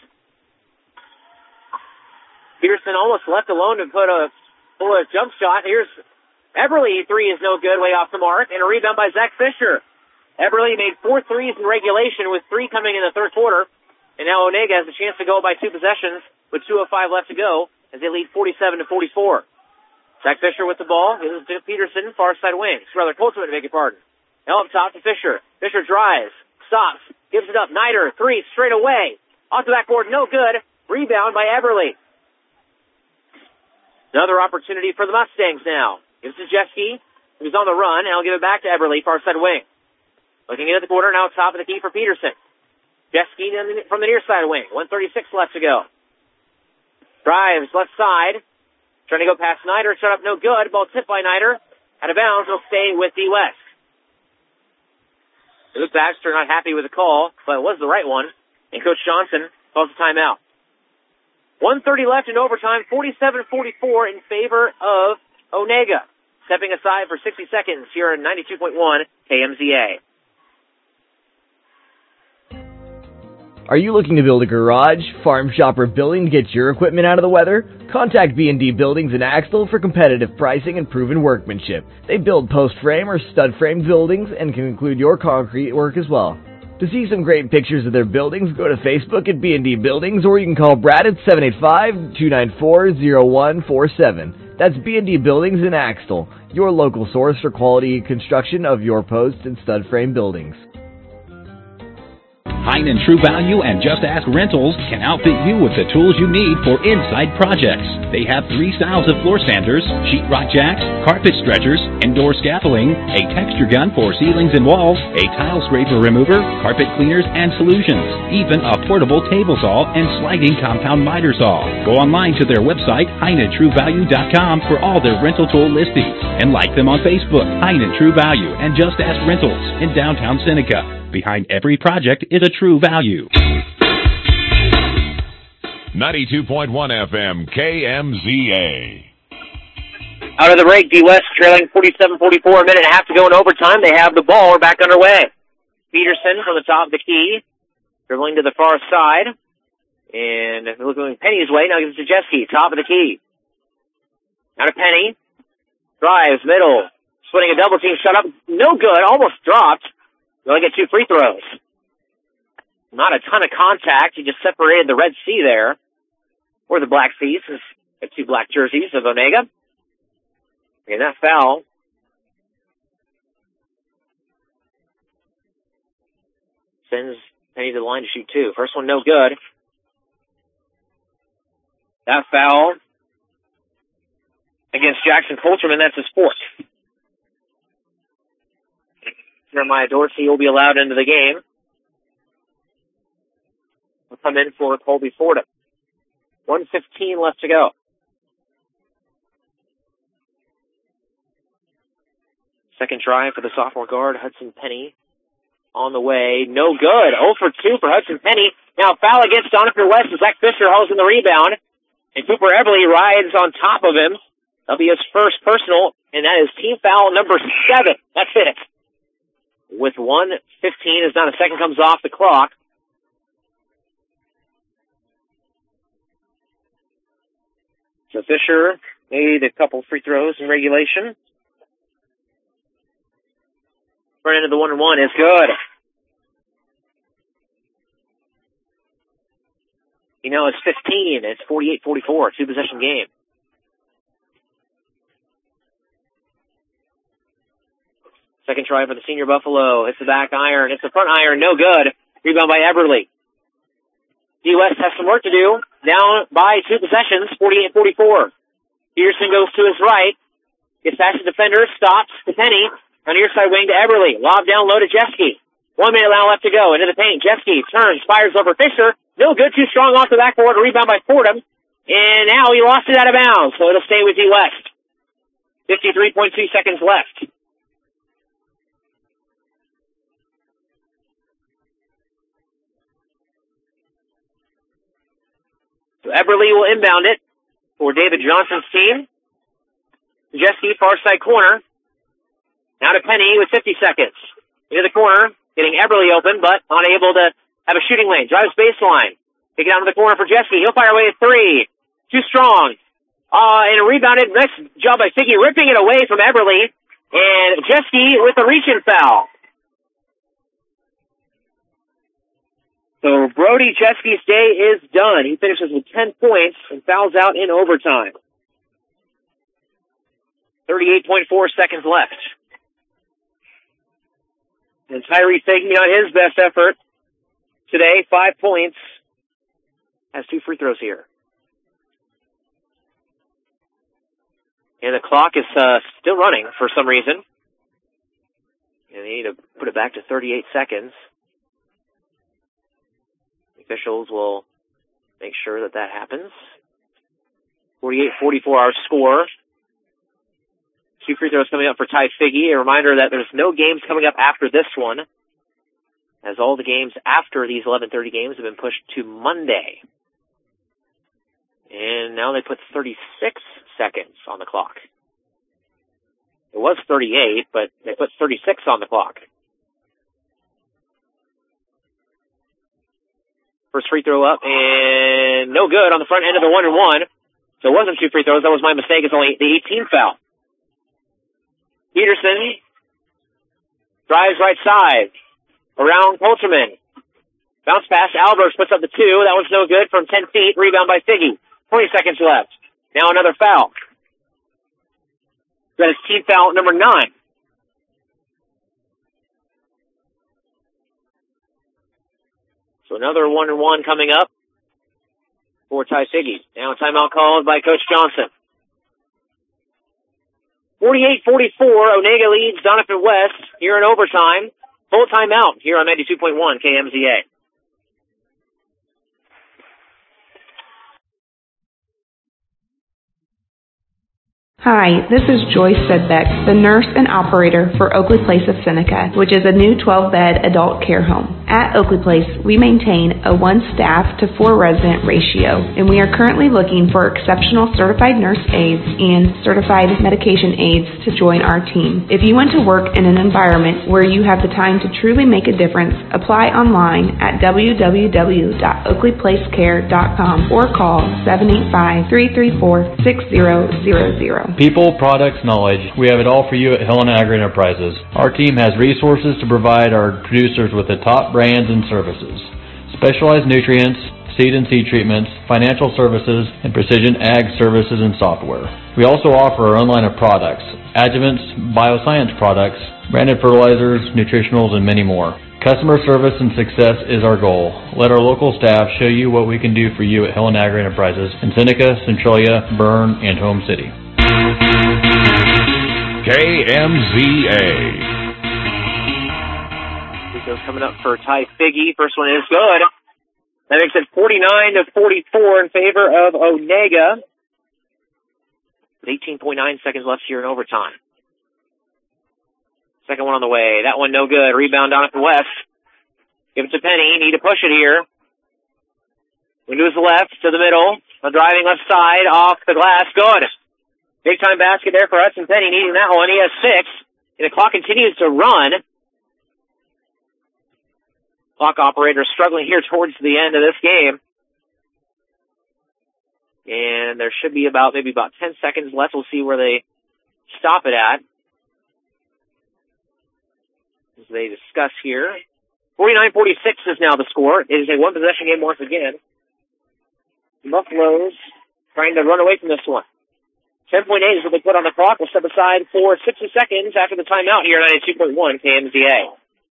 Peterson almost left alone to put a pull a jump shot. Here's Eberly. Three is no good, way off the mark, and a rebound by Zach Fisher. Eberly made four threes in regulation with three coming in the third quarter, and now Onega has a chance to go by two possessions with two oh five left to go as they lead forty-seven to forty-four. Zach Fisher with the ball. Gives it to Peterson, far side wing. Rather, Colchman to beg your pardon. Now up top to Fisher. Fisher drives. Stops. Gives it up. Nider, three, straight away. Off the backboard, no good. Rebound by Eberly. Another opportunity for the Mustangs now. Gives to Jeske, who's on the run, and I'll give it back to Eberly, far side wing. Looking into the corner, now top of the key for Peterson. Jeske from the near side wing. one thirty-six left to go. Drives, left side. Trying to go past Nider, shut up, no good. Ball tipped by Nider. Out of bounds, will stay with D West. Luke Baxter not happy with the call, but it was the right one. And Coach Johnson calls a timeout. one thirty left in overtime, forty-seven forty-four in favor of Onega. Stepping aside for sixty seconds here on ninety-two point one K M Z A. Are you looking to build a garage, farm shop, or building to get your equipment out of the weather? Contact B and D Buildings in Axtell for competitive pricing and proven workmanship. They build post frame or stud frame buildings and can include your concrete work as well. To see some great pictures of their buildings, go to Facebook at B and D Buildings, or you can call Brad at seven eight five, two nine four, zero one four seven. That's B and D Buildings in Axtell, your local source for quality construction of your post and stud frame buildings. Hein and True Value and Just Ask Rentals can outfit you with the tools you need for inside projects. They have three styles of floor sanders, sheetrock jacks, carpet stretchers, indoor scaffolding, a texture gun for ceilings and walls, a tile scraper remover, carpet cleaners and solutions, even a portable table saw and sliding compound miter saw. Go online to their website, hein and true value dot com, for all their rental tool listings, and like them on Facebook, Hein and True Value and Just Ask Rentals in downtown Seneca. Behind every project is a True Value. ninety-two point one F M, K M Z A. Out of the break, D West trailing forty-seven forty-four, a minute and a half to go in overtime. They have the ball. We're back underway. Peterson from the top of the key, dribbling to the far side, and looking Penny's way. Now gives it to Jeske, top of the key. Now to Penny. Drives, middle, splitting a double team, shut up. No good, almost dropped. They only get two free throws. Not a ton of contact. He just separated the Red Sea there. Or the Black Sea, since the two black jerseys of Onega. And that foul. Sends Penny to the line to shoot two. First one no good. That foul against Jackson Colchman, that's his fourth. Jeremiah Dorsey will be allowed into the game. Will come in for Colby Fordham. one fifteen left to go. Second try for the sophomore guard, Hudson Penny. On the way, no good. oh for two for Hudson Penny. Now foul against Donovan West as Zach Fisher hauls in the rebound. And Cooper Everly rides on top of him. That'll be his first personal, and that is team foul number seven. That's it. With one fifteen as not a second comes off the clock. So Fisher made a couple free throws in regulation. Front end of the one and one is good. You know, it's fifteen. It's forty-eight forty-four, two possession game. Second try for the senior Buffalo. It's the back iron. It's the front iron. No good. Rebound by Everly. D. West has some work to do. Down by two possessions, forty-eight forty-four. Peterson goes to his right. Gets past the defender. Stops to Penny. On the near side wing to Everly. Lob down low to Jeske. One minute now left to go. Into the paint. Jeske turns, fires over Fisher. No good. Too strong off the backboard. A rebound by Fordham. And now he lost it out of bounds. So it'll stay with D. West. fifty-three point two seconds left. So Everly will inbound it for David Johnson's team. Jeske, far side corner. Now to Penny with fifty seconds. Into the corner, getting Everly open, but unable to have a shooting lane. Drives baseline. Take it down to the corner for Jeske. He'll fire away at three. Too strong. Uh, and rebounded. Nice job by Figgy, ripping it away from Everly. And Jeske with the reach-in foul. So Brody Chesky's day is done. He finishes with ten points and fouls out in overtime. thirty-eight point four seconds left. And Tyree Figgy on his best effort today, five points, has two free throws here. And the clock is uh, still running for some reason. And they need to put it back to thirty-eight seconds. Officials will make sure that that happens. forty-eight forty-four our score. Two free throws coming up for Ty Figgy. A reminder that there's no games coming up after this one, as all the games after these eleven thirty games have been pushed to Monday. And now they put thirty-six seconds on the clock. It was thirty-eight, but they put thirty-six on the clock. First free throw up, and no good on the front end of the one and one. So it wasn't two free throws. That was my mistake. It's only the eighteenth foul. Peterson drives right side. Around Coulterman. Bounce pass. Albers puts up the two. That was no good from ten feet. Rebound by Figgy. twenty seconds left. Now another foul. That is team foul number nine. So another one and one coming up for Ty Figgy. Now a timeout called by Coach Johnson. forty-eight forty-four, Onega leads Donovan West here in overtime. Full timeout here on ninety-two point one K M Z A. Hi, this is Joyce Sedbeck, the nurse and operator for Oakley Place of Seneca, which is a new twelve-bed adult care home. At Oakley Place, we maintain a one-staff to four-resident ratio, and we are currently looking for exceptional certified nurse aides and certified medication aides to join our team. If you want to work in an environment where you have the time to truly make a difference, apply online at w w w dot oakley place care dot com or call seven eight five, three three four, six zero zero zero. People, products, knowledge. We have it all for you at Helen Agri Enterprises. Our team has resources to provide our producers with the top brands and services. Specialized nutrients, seed and seed treatments, financial services, and precision ag services and software. We also offer our own line of products, adjuvants, bioscience products, branded fertilizers, nutritionals, and many more. Customer service and success is our goal. Let our local staff show you what we can do for you at Helen Agri Enterprises in Seneca, Centralia, Bern, and Home City. K M Z A. Free throws coming up for Ty Figgy. First one is good. That makes it forty-nine to forty-four in favor of Onega. With eighteen point nine seconds left here in overtime. Second one on the way. That one no good. Rebound down at the West. Give it to Penny. Need to push it here. Into his left, to the middle. A driving left side, off the glass. Good. Big time basket there for Hudson Penny, needing that one. He has six. And the clock continues to run. Clock operator struggling here towards the end of this game. And there should be about, maybe about ten seconds left. We'll see where they stop it at. As they discuss here. forty-nine forty-six is now the score. It is a one possession game once again. Buffaloes trying to run away from this one. ten point eight is what they put on the clock. We'll step aside for sixty seconds after the timeout here at ninety-two point one K M Z A.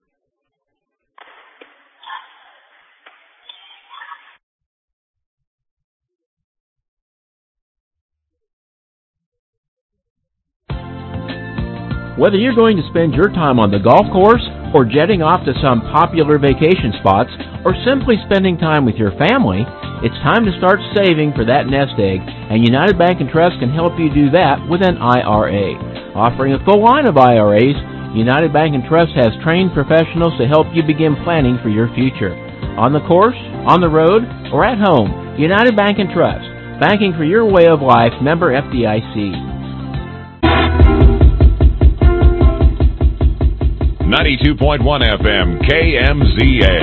Whether you're going to spend your time on the golf course or jetting off to some popular vacation spots or simply spending time with your family, it's time to start saving for that nest egg, and United Bank and Trust can help you do that with an I R A. Offering a full line of I R As, United Bank and Trust has trained professionals to help you begin planning for your future. On the course, on the road, or at home, United Bank and Trust. Banking for your way of life, member F D I C. ninety-two point one F M, K M Z A.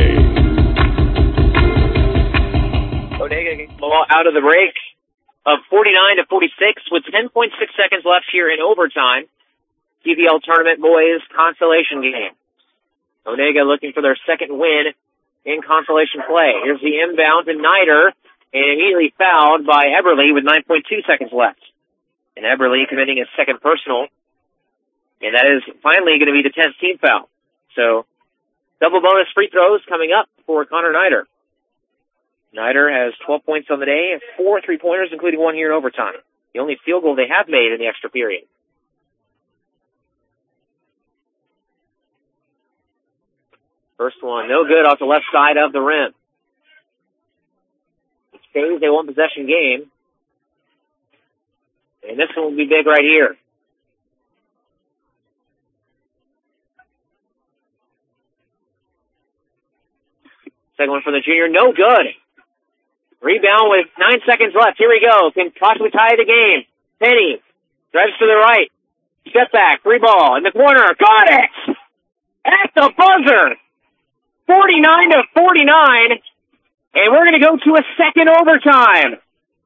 Onega gets the ball out of the break of forty-nine to forty-six with ten point six seconds left here in overtime. P B L Tournament Boys consolation game. Onega looking for their second win in consolation play. Here's the inbound to Nider, and immediately fouled by Eberly with nine point two seconds left. And Eberly committing his second personal. And that is finally going to be the tenth team foul. So, double bonus free throws coming up for Connor Nider. Nider has twelve points on the day, four three-pointers, including one here in overtime. The only field goal they have made in the extra period. First one, no good off the left side of the rim. It stays a one-possession game. And this one will be big right here. Second one for the junior, no good. Rebound with nine seconds left. Here we go. Can possibly tie the game. Penny drives to the right. Step back. Three ball in the corner. Got it! At the buzzer. forty-nine to forty-nine. And we're going to go to a second overtime.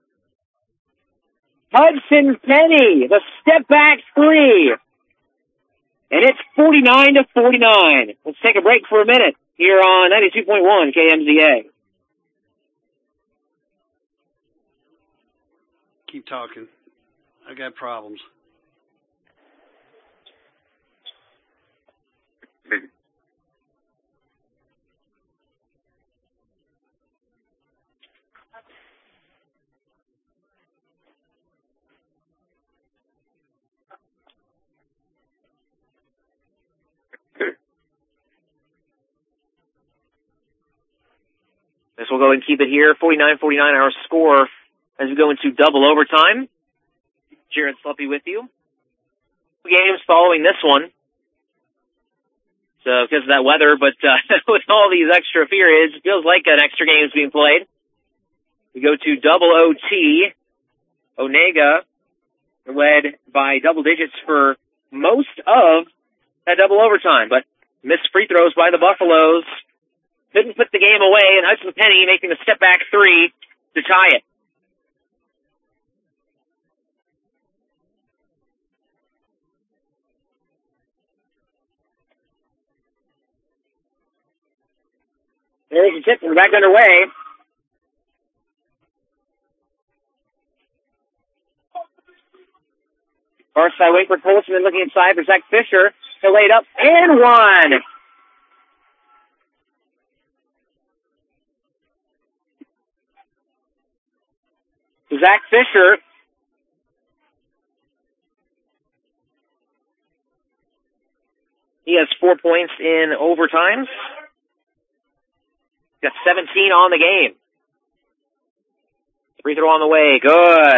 Hudson Penny, the step back three. And it's forty-nine to forty-nine. Let's take a break for a minute here on ninety-two point one K M Z A. Keep talking. I got problems. This will go and keep it here. forty-nine forty-nine our score as we go into double overtime. Jared Sluppy with you. Two games following this one. So because of that weather, but uh, with all these extra periods, it feels like an extra game is being played. We go to double O T. Onega led by double digits for most of that double overtime, but missed free throws by the Buffaloes. Couldn't put the game away, and Hudson Penny making the step-back three to tie it. There's the tip, and back underway. Far side wait for Colson, and looking inside for Zach Fisher. He'll lay it up, and one! Zach Fisher he has four points in overtime. got seventeen on the game. Free throw on the way. Good.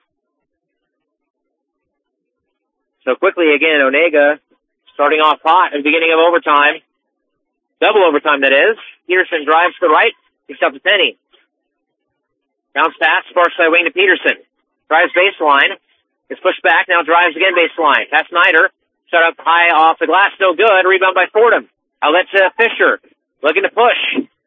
So quickly again, Onega starting off hot at the beginning of overtime. Double overtime, that is. Peterson drives to the right. Picks up to Penny. Bounce pass, far side wing to Peterson. Drives baseline. Gets pushed back. Now drives again baseline. Pass Snyder. Shot up high off the glass. No good. Rebound by Fordham. Outlet to Fisher. Looking to push.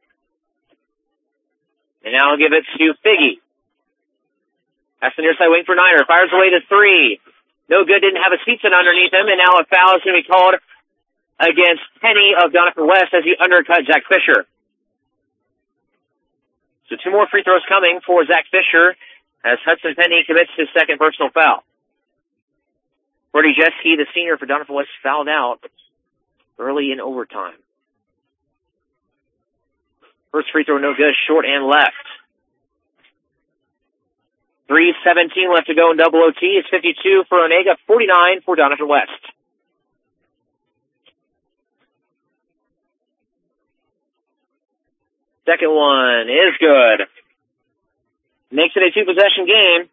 And now I'll give it to Figgy. That's the near side wing for Niner. Fires away to three. No good. Didn't have a Seatson underneath him. And now a foul is going to be called against Penny of Donovan West as he undercut Zach Fisher. So two more free throws coming for Zach Fisher as Hudson Penny commits his second personal foul. Brody Jeske, the senior for Donovan West, fouled out early in overtime. First free throw no good, short and left. three seventeen left to go in double O T. It's fifty-two for Onega, forty-nine for Donovan West. Second one is good. Makes it a two-possession game.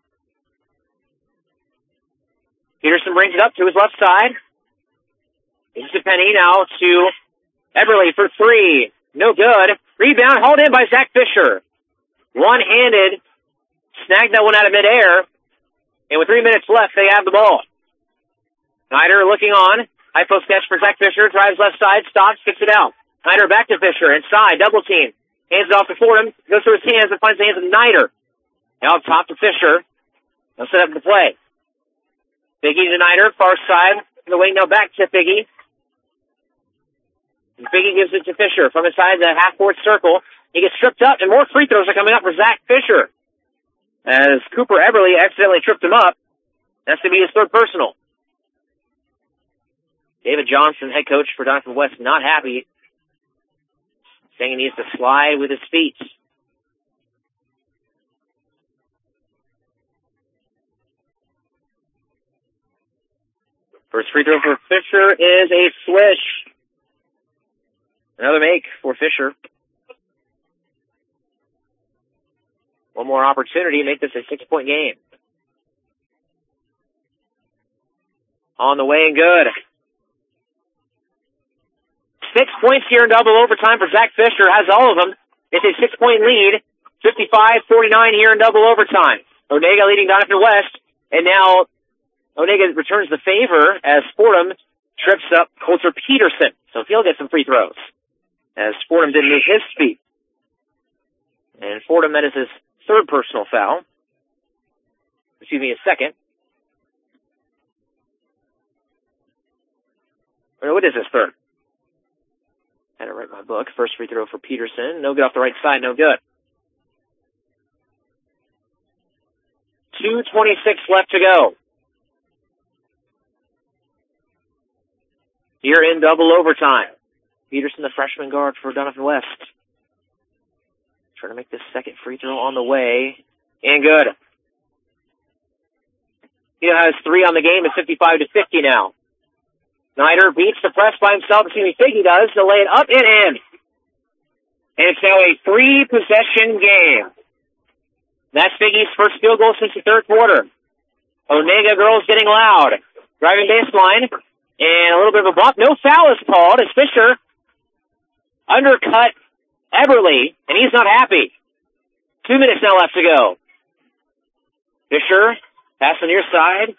Peterson brings it up to his left side. It's to Penny now to Eberle for three. No good. Rebound hauled in by Zach Fisher. One-handed. Snagged that one out of midair. And with three minutes left, they have the ball. Snyder looking on. High post catch for Zach Fisher. Drives left side. Stops. Kicks it out. Snyder back to Fisher. Inside. Double team. Hands it off to Fordham. Goes through his hands and finds the hands of Snyder. Now up top to Fisher. Now set up the play. Figgy to Snyder. Far side. The wing now back to Figgy. And Figgy gives it to Fisher from inside the half-court circle. He gets tripped up, and more free throws are coming up for Zach Fisher. As Cooper Eberle accidentally tripped him up. That's to be his third personal. David Johnson, head coach for Donovan West, not happy. Saying he needs to slide with his feet. First free throw for Fisher is a swish. Another make for Fisher. One more opportunity to make this a six-point game. On the way and good. Six points here in double overtime for Zach Fisher. Has all of them. It's a six-point lead. fifty-five forty-nine here in double overtime. Onega leading Donovan West. And now Onega returns the favor as Fordham trips up Coulter Peterson. So he'll get some free throws. As Fordham didn't move his feet. And Fordham, that is his third personal foul. Excuse me, his second. Or what is his third? I had to write my book. First free throw for Peterson. No good off the right side, no good. two twenty-six left to go. Here in double overtime. Peterson, the freshman guard for Donovan West. Trying to make this second free throw on the way. And good. He now has three on the game. It's fifty-five to fifty now. Snyder beats the press by himself. Excuse me, Figgy does to lay it up and in. And it's now a three-possession game. That's Figgy's first field goal since the third quarter. Onega girls getting loud. Driving baseline. And a little bit of a bump. No foul is called as Fisher undercut Eberle, and he's not happy. Two minutes now left to go. Fisher, pass on your side.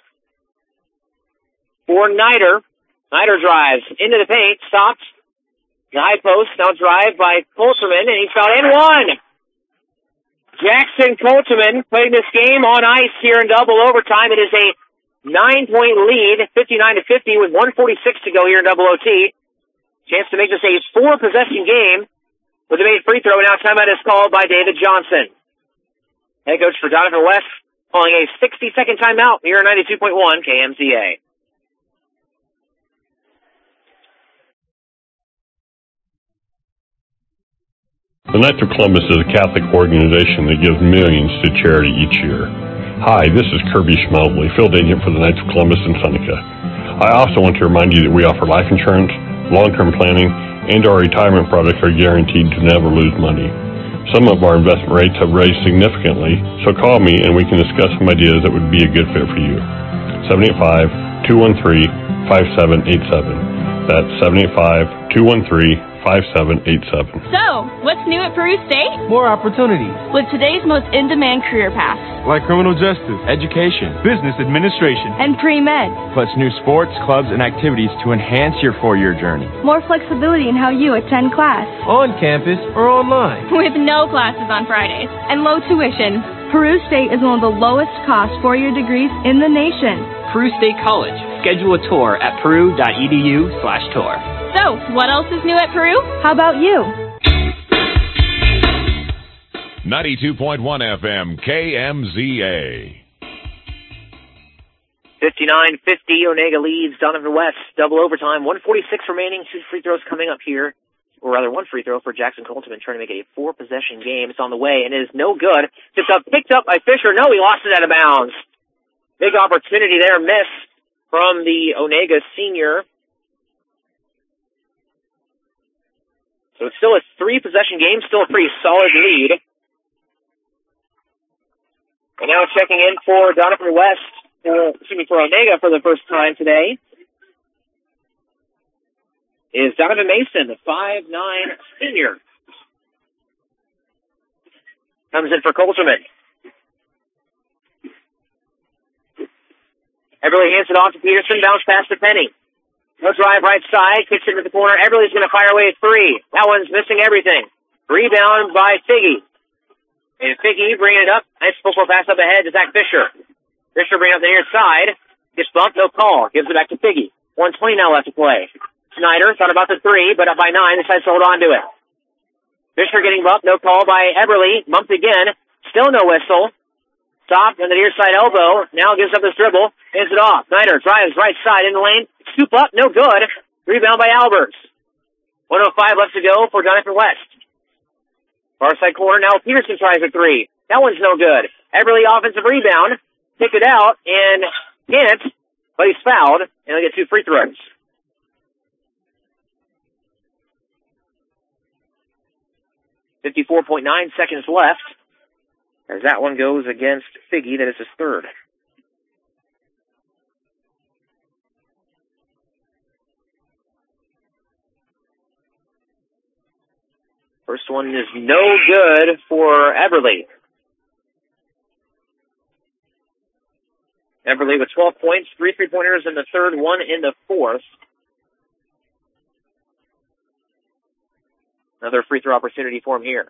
For Snyder. Snyder drives into the paint, stops. The high post, now drive by Colterman, and he's fouled in one. Jackson Colterman putting this game on ice here in double overtime. It is a nine-point lead, fifty-nine to fifty, with one forty-six to go here in double O T. Chance to make this a four-possession game with a made free throw. Now timeout is called by David Johnson. Head coach for Donovan West calling a sixty-second timeout here in ninety-two point one K M Z A. The Knights of Columbus is a Catholic organization that gives millions to charity each year. Hi, this is Kirby Schmelbley, field agent for the Knights of Columbus in Seneca. I also want to remind you that we offer life insurance, long-term planning, and our retirement products are guaranteed to never lose money. Some of our investment rates have raised significantly, so call me and we can discuss some ideas that would be a good fit for you. seven eight five, two one three, five seven eight seven. That's seven eight five, two one three, five seven eight seven. So, what's new at Peru State? More opportunities. With today's most in-demand career paths. Like criminal justice, education, business administration, and pre-med. Plus new sports, clubs, and activities to enhance your four-year journey. More flexibility in how you attend class. On campus or online. With no classes on Fridays and low tuition. Peru State is one of the lowest cost four-year degrees in the nation. Peru State College. Schedule a tour at peru.edu slash tour. So, what else is new at Peru? How about you? ninety-two point one F M, K M Z A. fifty-nine fifty, Onega leads Donovan West. Double overtime, one forty-six remaining. Two free throws coming up here. Or rather, one free throw for Jackson Coltman, trying to make it a four-possession game. It's on the way, and it is no good. Just up, picked up by Fisher. No, he lost it out of bounds. Big opportunity there, miss from the Onega senior. So it's still a three-possession game, still a pretty solid lead. And now checking in for Donovan West, or, excuse me, for Onega for the first time today, is Donovan Mason, the five nine senior. Comes in for Colterman. Everly hands it off to Peterson, bounce pass to Penny. No drive right side, kicks into the corner. Everly's going to fire away at three. That one's missing everything. Rebound by Figgy. And Figgy bringing it up. Nice football pass up ahead to Zach Fisher. Fisher bringing it up the near side. Gets bumped, no call. Gives it back to Figgy. one twenty now left to play. Snyder thought about the three, but up by nine, decides to hold on to it. Fisher getting bumped, no call by Everly. Bumped again. Still no whistle. Stopped on the near side elbow. Now gives up his dribble. Hands it off. Snyder drives right side in the lane. Scoop up, no good. Rebound by Alberts. one oh five left to go for Donovan West. Far side corner, now Peterson tries a three. That one's no good. Everly offensive rebound. Kick it out, and can't, but he's fouled, and he'll get two free throws. fifty-four point nine seconds left, as that one goes against Figgy. That is his third. First one is no good for Everly. Everly with twelve points, three three-pointers in the third, one in the fourth. Another free throw opportunity for him here.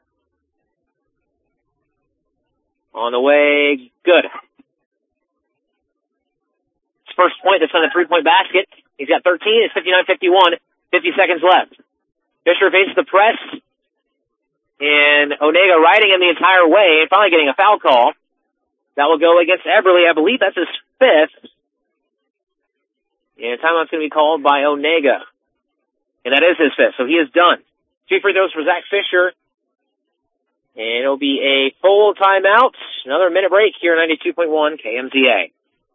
On the way, good. His first point, that's on the three-point basket. He's got thirteen, it's fifty-nine fifty-one, fifty seconds left. Fisher faces the press, and Onega riding him the entire way, and finally getting a foul call. That will go against Everly. I believe that's his fifth. And timeout's going to be called by Onega. And that is his fifth, so he is done. Two free throws for Zach Fisher. And it'll be a full timeout. Another minute break here at ninety-two point one K M Z A.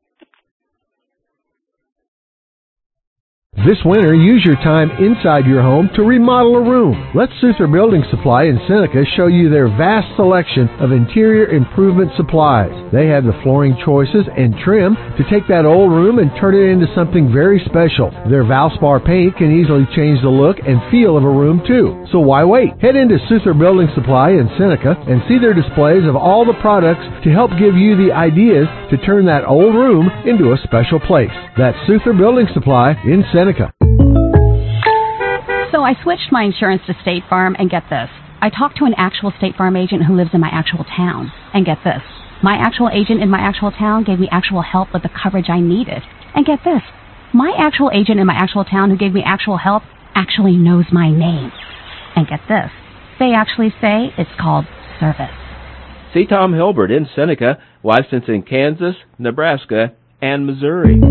This winter, use your time inside your home to remodel a room. Let Suther Building Supply in Seneca show you their vast selection of interior improvement supplies. They have the flooring choices and trim to take that old room and turn it into something very special. Their Valspar paint can easily change the look and feel of a room too. So why wait? Head into Suther Building Supply in Seneca and see their displays of all the products to help give you the ideas to turn that old room into a special place. That's Suther Building Supply in Seneca. So I switched my insurance to State Farm, and get this. I talked to an actual State Farm agent who lives in my actual town. And get this. My actual agent in my actual town gave me actual help with the coverage I needed. And get this. My actual agent in my actual town who gave me actual help actually knows my name. And get this. They actually say it's called service. See Tom Hilbert in Seneca, licensed in Kansas, Nebraska, and Missouri.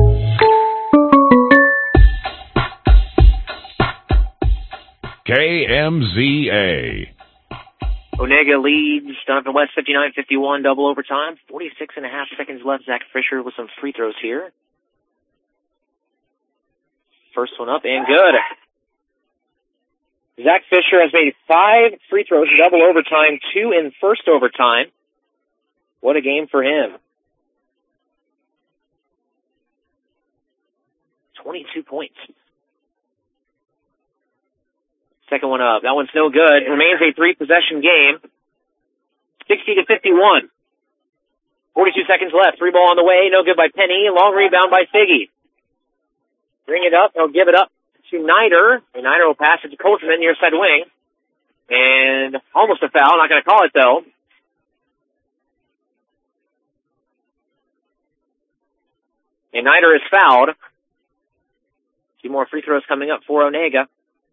K M Z A. Onega leads Donovan West fifty-nine fifty-one, double overtime. forty-six and a half seconds left. Zach Fisher with some free throws here. First one up and good. Zach Fisher has made five free throws in double overtime, two in first overtime. What a game for him. twenty-two points. Second one up. That one's no good. Remains a three-possession game. sixty to fifty-one. forty-two seconds left. Three ball on the way. No good by Penny. Long rebound by Figgy. Bring it up. He'll give it up to Nider. And Nider will pass it to Coachman near side wing. And almost a foul. Not going to call it, though. And Nider is fouled. Two more free throws coming up for Onega.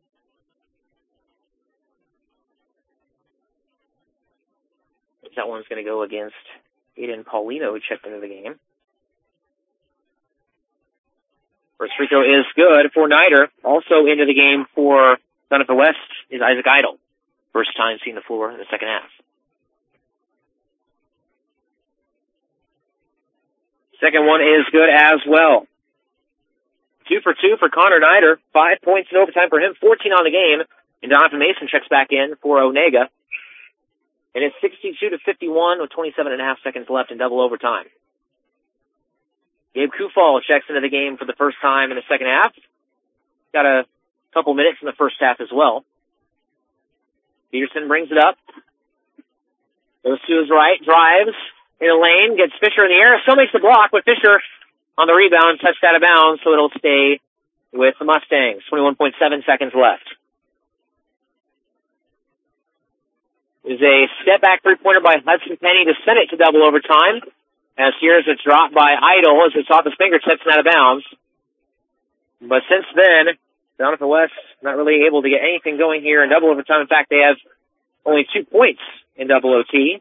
That one's going to go against Aiden Paulino, who checked into the game. First free throw is good for Nider. Also into the game for Donovan West is Isaac Idle. First time seeing the floor in the second half. Second one is good as well. Two for two for Connor Nider. Five points in overtime for him. fourteen on the game. And Donovan Mason checks back in for Onega. And it's sixty-two to fifty-one with twenty-seven and a half seconds left in double overtime. Gabe Kufal checks into the game for the first time in the second half. Got a couple minutes in the first half as well. Peterson brings it up. Goes to his right, drives in the lane, gets Fisher in the air, still makes the block, but Fisher on the rebound touched out of bounds, so it'll stay with the Mustangs. twenty-one point seven seconds left. Is a step-back three-pointer by Hudson Penny to send it to double overtime. As here's a drop by Idle as it's off his fingertips and out of bounds. But since then, Donovan West not really able to get anything going here in double overtime. In fact, they have only two points in double O T.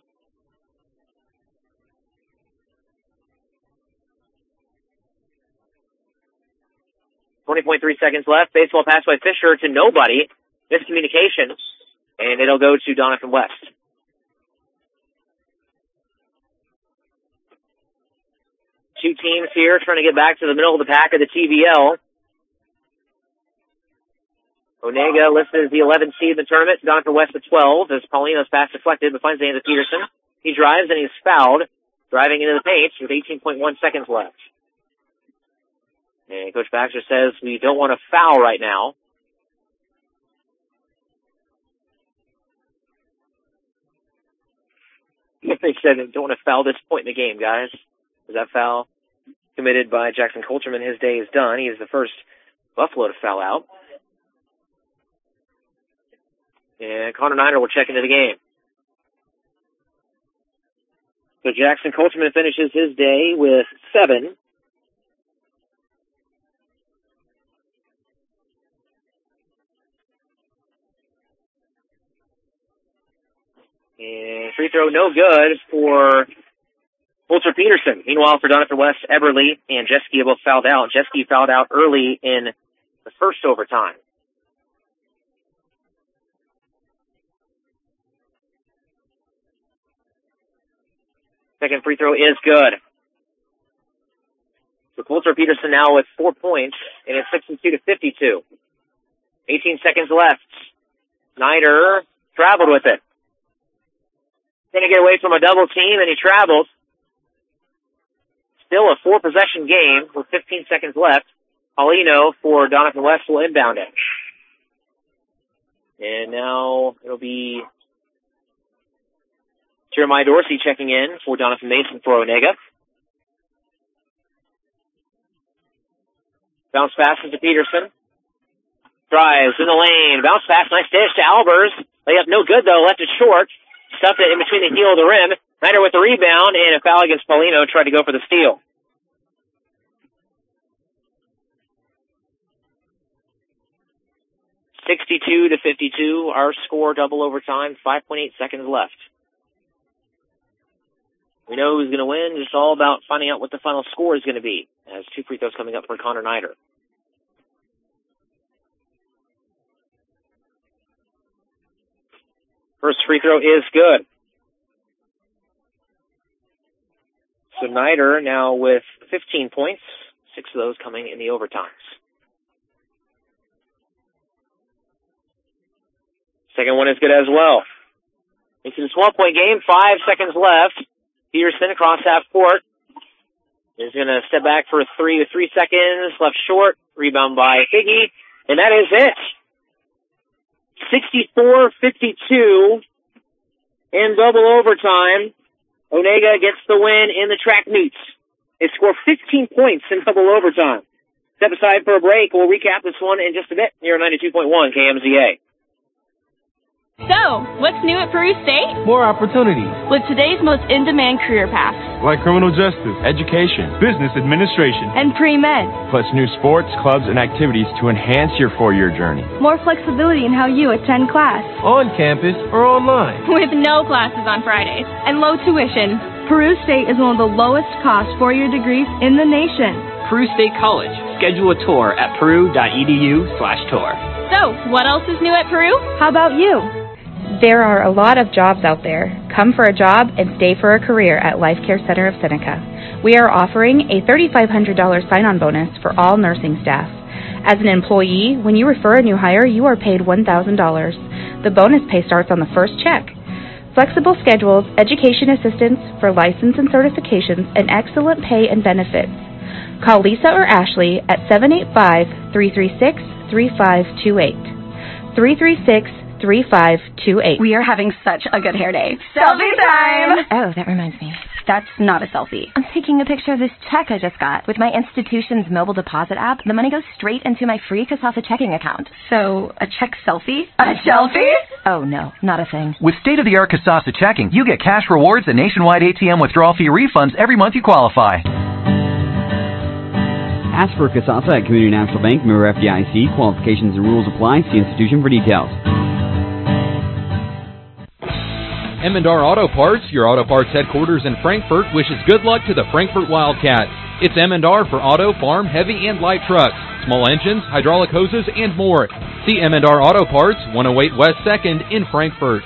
twenty point three seconds left. Baseball pass by Fisher to nobody. Miscommunication. And it'll go to Donovan West. Two teams here trying to get back to the middle of the pack of the T V L. Onega listed as the eleventh seed in the tournament. Donovan West at twelve as Paulino's pass deflected, but finds the hand of Peterson. He drives and he's fouled, driving into the paint with eighteen point one seconds left. And Coach Baxter says we don't want to foul right now. They said don't want to foul this point in the game, guys. Is that foul committed by Jackson Colterman? His day is done. He is the first Buffalo to foul out. And Connor Nider will check into the game. So Jackson Colterman finishes his day with seven. And free throw no good for Coulter Peterson. Meanwhile, for Donovan West, Eberly and Jeske both fouled out. Jeske fouled out early in the first overtime. Second free throw is good. So Coulter Peterson now with four points, and it's sixty-two to fifty-two. eighteen seconds left. Snyder traveled with it. Going to get away from a double team, and he traveled. Still a four-possession game with fifteen seconds left. Paulino for Donovan West will inbound it. And now it'll be Jeremiah Dorsey checking in for Donovan Mason for Onega. Bounce pass to Peterson. Drives in the lane. Bounce pass, nice dish to Albers. Layup no good, though. Left it short. Stuffed it in between the heel of the rim. Snyder with the rebound, and a foul against Paulino. Tried to go for the steal. sixty-two to fifty-two, our score, double overtime, five point eight seconds left. We know who's going to win. It's all about finding out what the final score is going to be, as two free throws coming up for Connor Nider. First free throw is good. So Nider now with fifteen points, six of those coming in the overtimes. Second one is good as well. It's a twelve-point game, five seconds left. Peterson across half court is going to step back for a three with three seconds. Left short. Rebound by Figgy. And that is it. sixty-four fifty-two in double overtime. Onega gets the win in the track meets. They score fifteen points in double overtime. Step aside for a break. We'll recap this one in just a bit here on ninety-two point one K M Z A. So, what's new at Peru State? More opportunities. With today's most in-demand career paths. Like criminal justice, education, business administration, and pre-med. Plus new sports, clubs, and activities to enhance your four-year journey. More flexibility in how you attend class. On campus or online. With no classes on Fridays. And low tuition. Peru State is one of the lowest cost four-year degrees in the nation. Peru State College. Schedule a tour at peru.edu slash tour. So, what else is new at Peru? How about you? There are a lot of jobs out there. Come for a job and stay for a career at Life Care Center of Seneca. We are offering a three thousand five hundred dollars sign-on bonus for all nursing staff. As an employee, when you refer a new hire, you are paid one thousand dollars. The bonus pay starts on the first check. Flexible schedules, education assistance for license and certifications, and excellent pay and benefits. Call Lisa or Ashley at seven eight five, three three six, three five two eight. three three six, three five two eight. We are having such a good hair day. Selfie time! Oh, that reminds me. That's not a selfie. I'm taking a picture of this check I just got. With my institution's mobile deposit app, the money goes straight into my free Kasasa checking account. So, a check selfie? A selfie? Oh, no, not a thing. With state-of-the-art Kasasa checking, you get cash rewards and nationwide A T M withdrawal fee refunds every month you qualify. Ask for Kasasa at Community National Bank, member F D I C. Qualifications and rules apply. See institution for details. Emendar Auto Parts, your auto parts headquarters in Frankfort, wishes good luck to the Frankfort Wildcats. It's Emendar for auto, farm, heavy, and light trucks, small engines, hydraulic hoses, and more. See Emendar Auto Parts, one oh eight West second in Frankfort.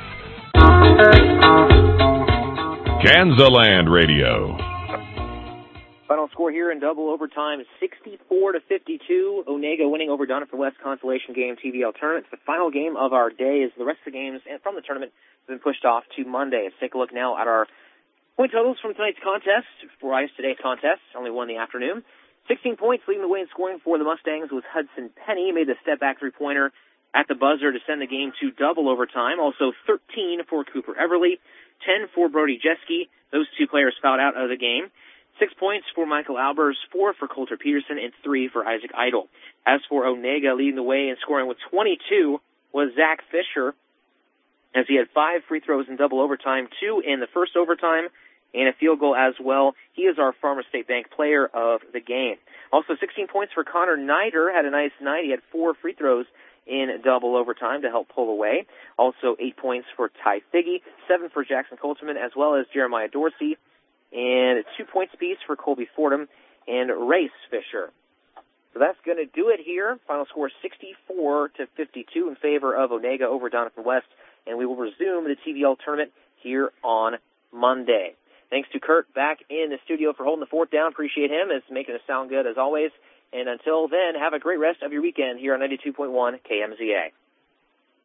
Kansaland Radio. Final score here in double overtime, sixty-four to fifty-two. Onega winning over Donovan West Consolation Game T V L Tournament. It's the final game of our day as the rest of the games from the tournament have been pushed off to Monday. Let's take a look now at our point totals from tonight's contest. For us, today's contest, only one in the afternoon. sixteen points leading the way in scoring for the Mustangs was Hudson Penny. Made the step-back three-pointer at the buzzer to send the game to double overtime. Also thirteen for Cooper Everly, ten for Brody Jeske. Those two players fouled out of the game. Six points for Michael Albers, four for Coulter Peterson, and three for Isaac Idle. As for Onega, leading the way in scoring with twenty-two was Zach Fisher, as he had five free throws in double overtime, two in the first overtime, and a field goal as well. He is our Farmer State Bank player of the game. Also, sixteen points for Connor Nider, had a nice night. He had four free throws in double overtime to help pull away. Also, eight points for Ty Figgy, seven for Jackson Colterman, as well as Jeremiah Dorsey, and two points apiece for Colby Fordham and Race Fisher. So that's going to do it here. Final score sixty-four to fifty-two in favor of Onega over Donovan West, and we will resume the T V L tournament here on Monday. Thanks to Kurt back in the studio for holding the fort down. Appreciate him. It's making us sound good as always. And until then, have a great rest of your weekend here on ninety-two point one K M Z A.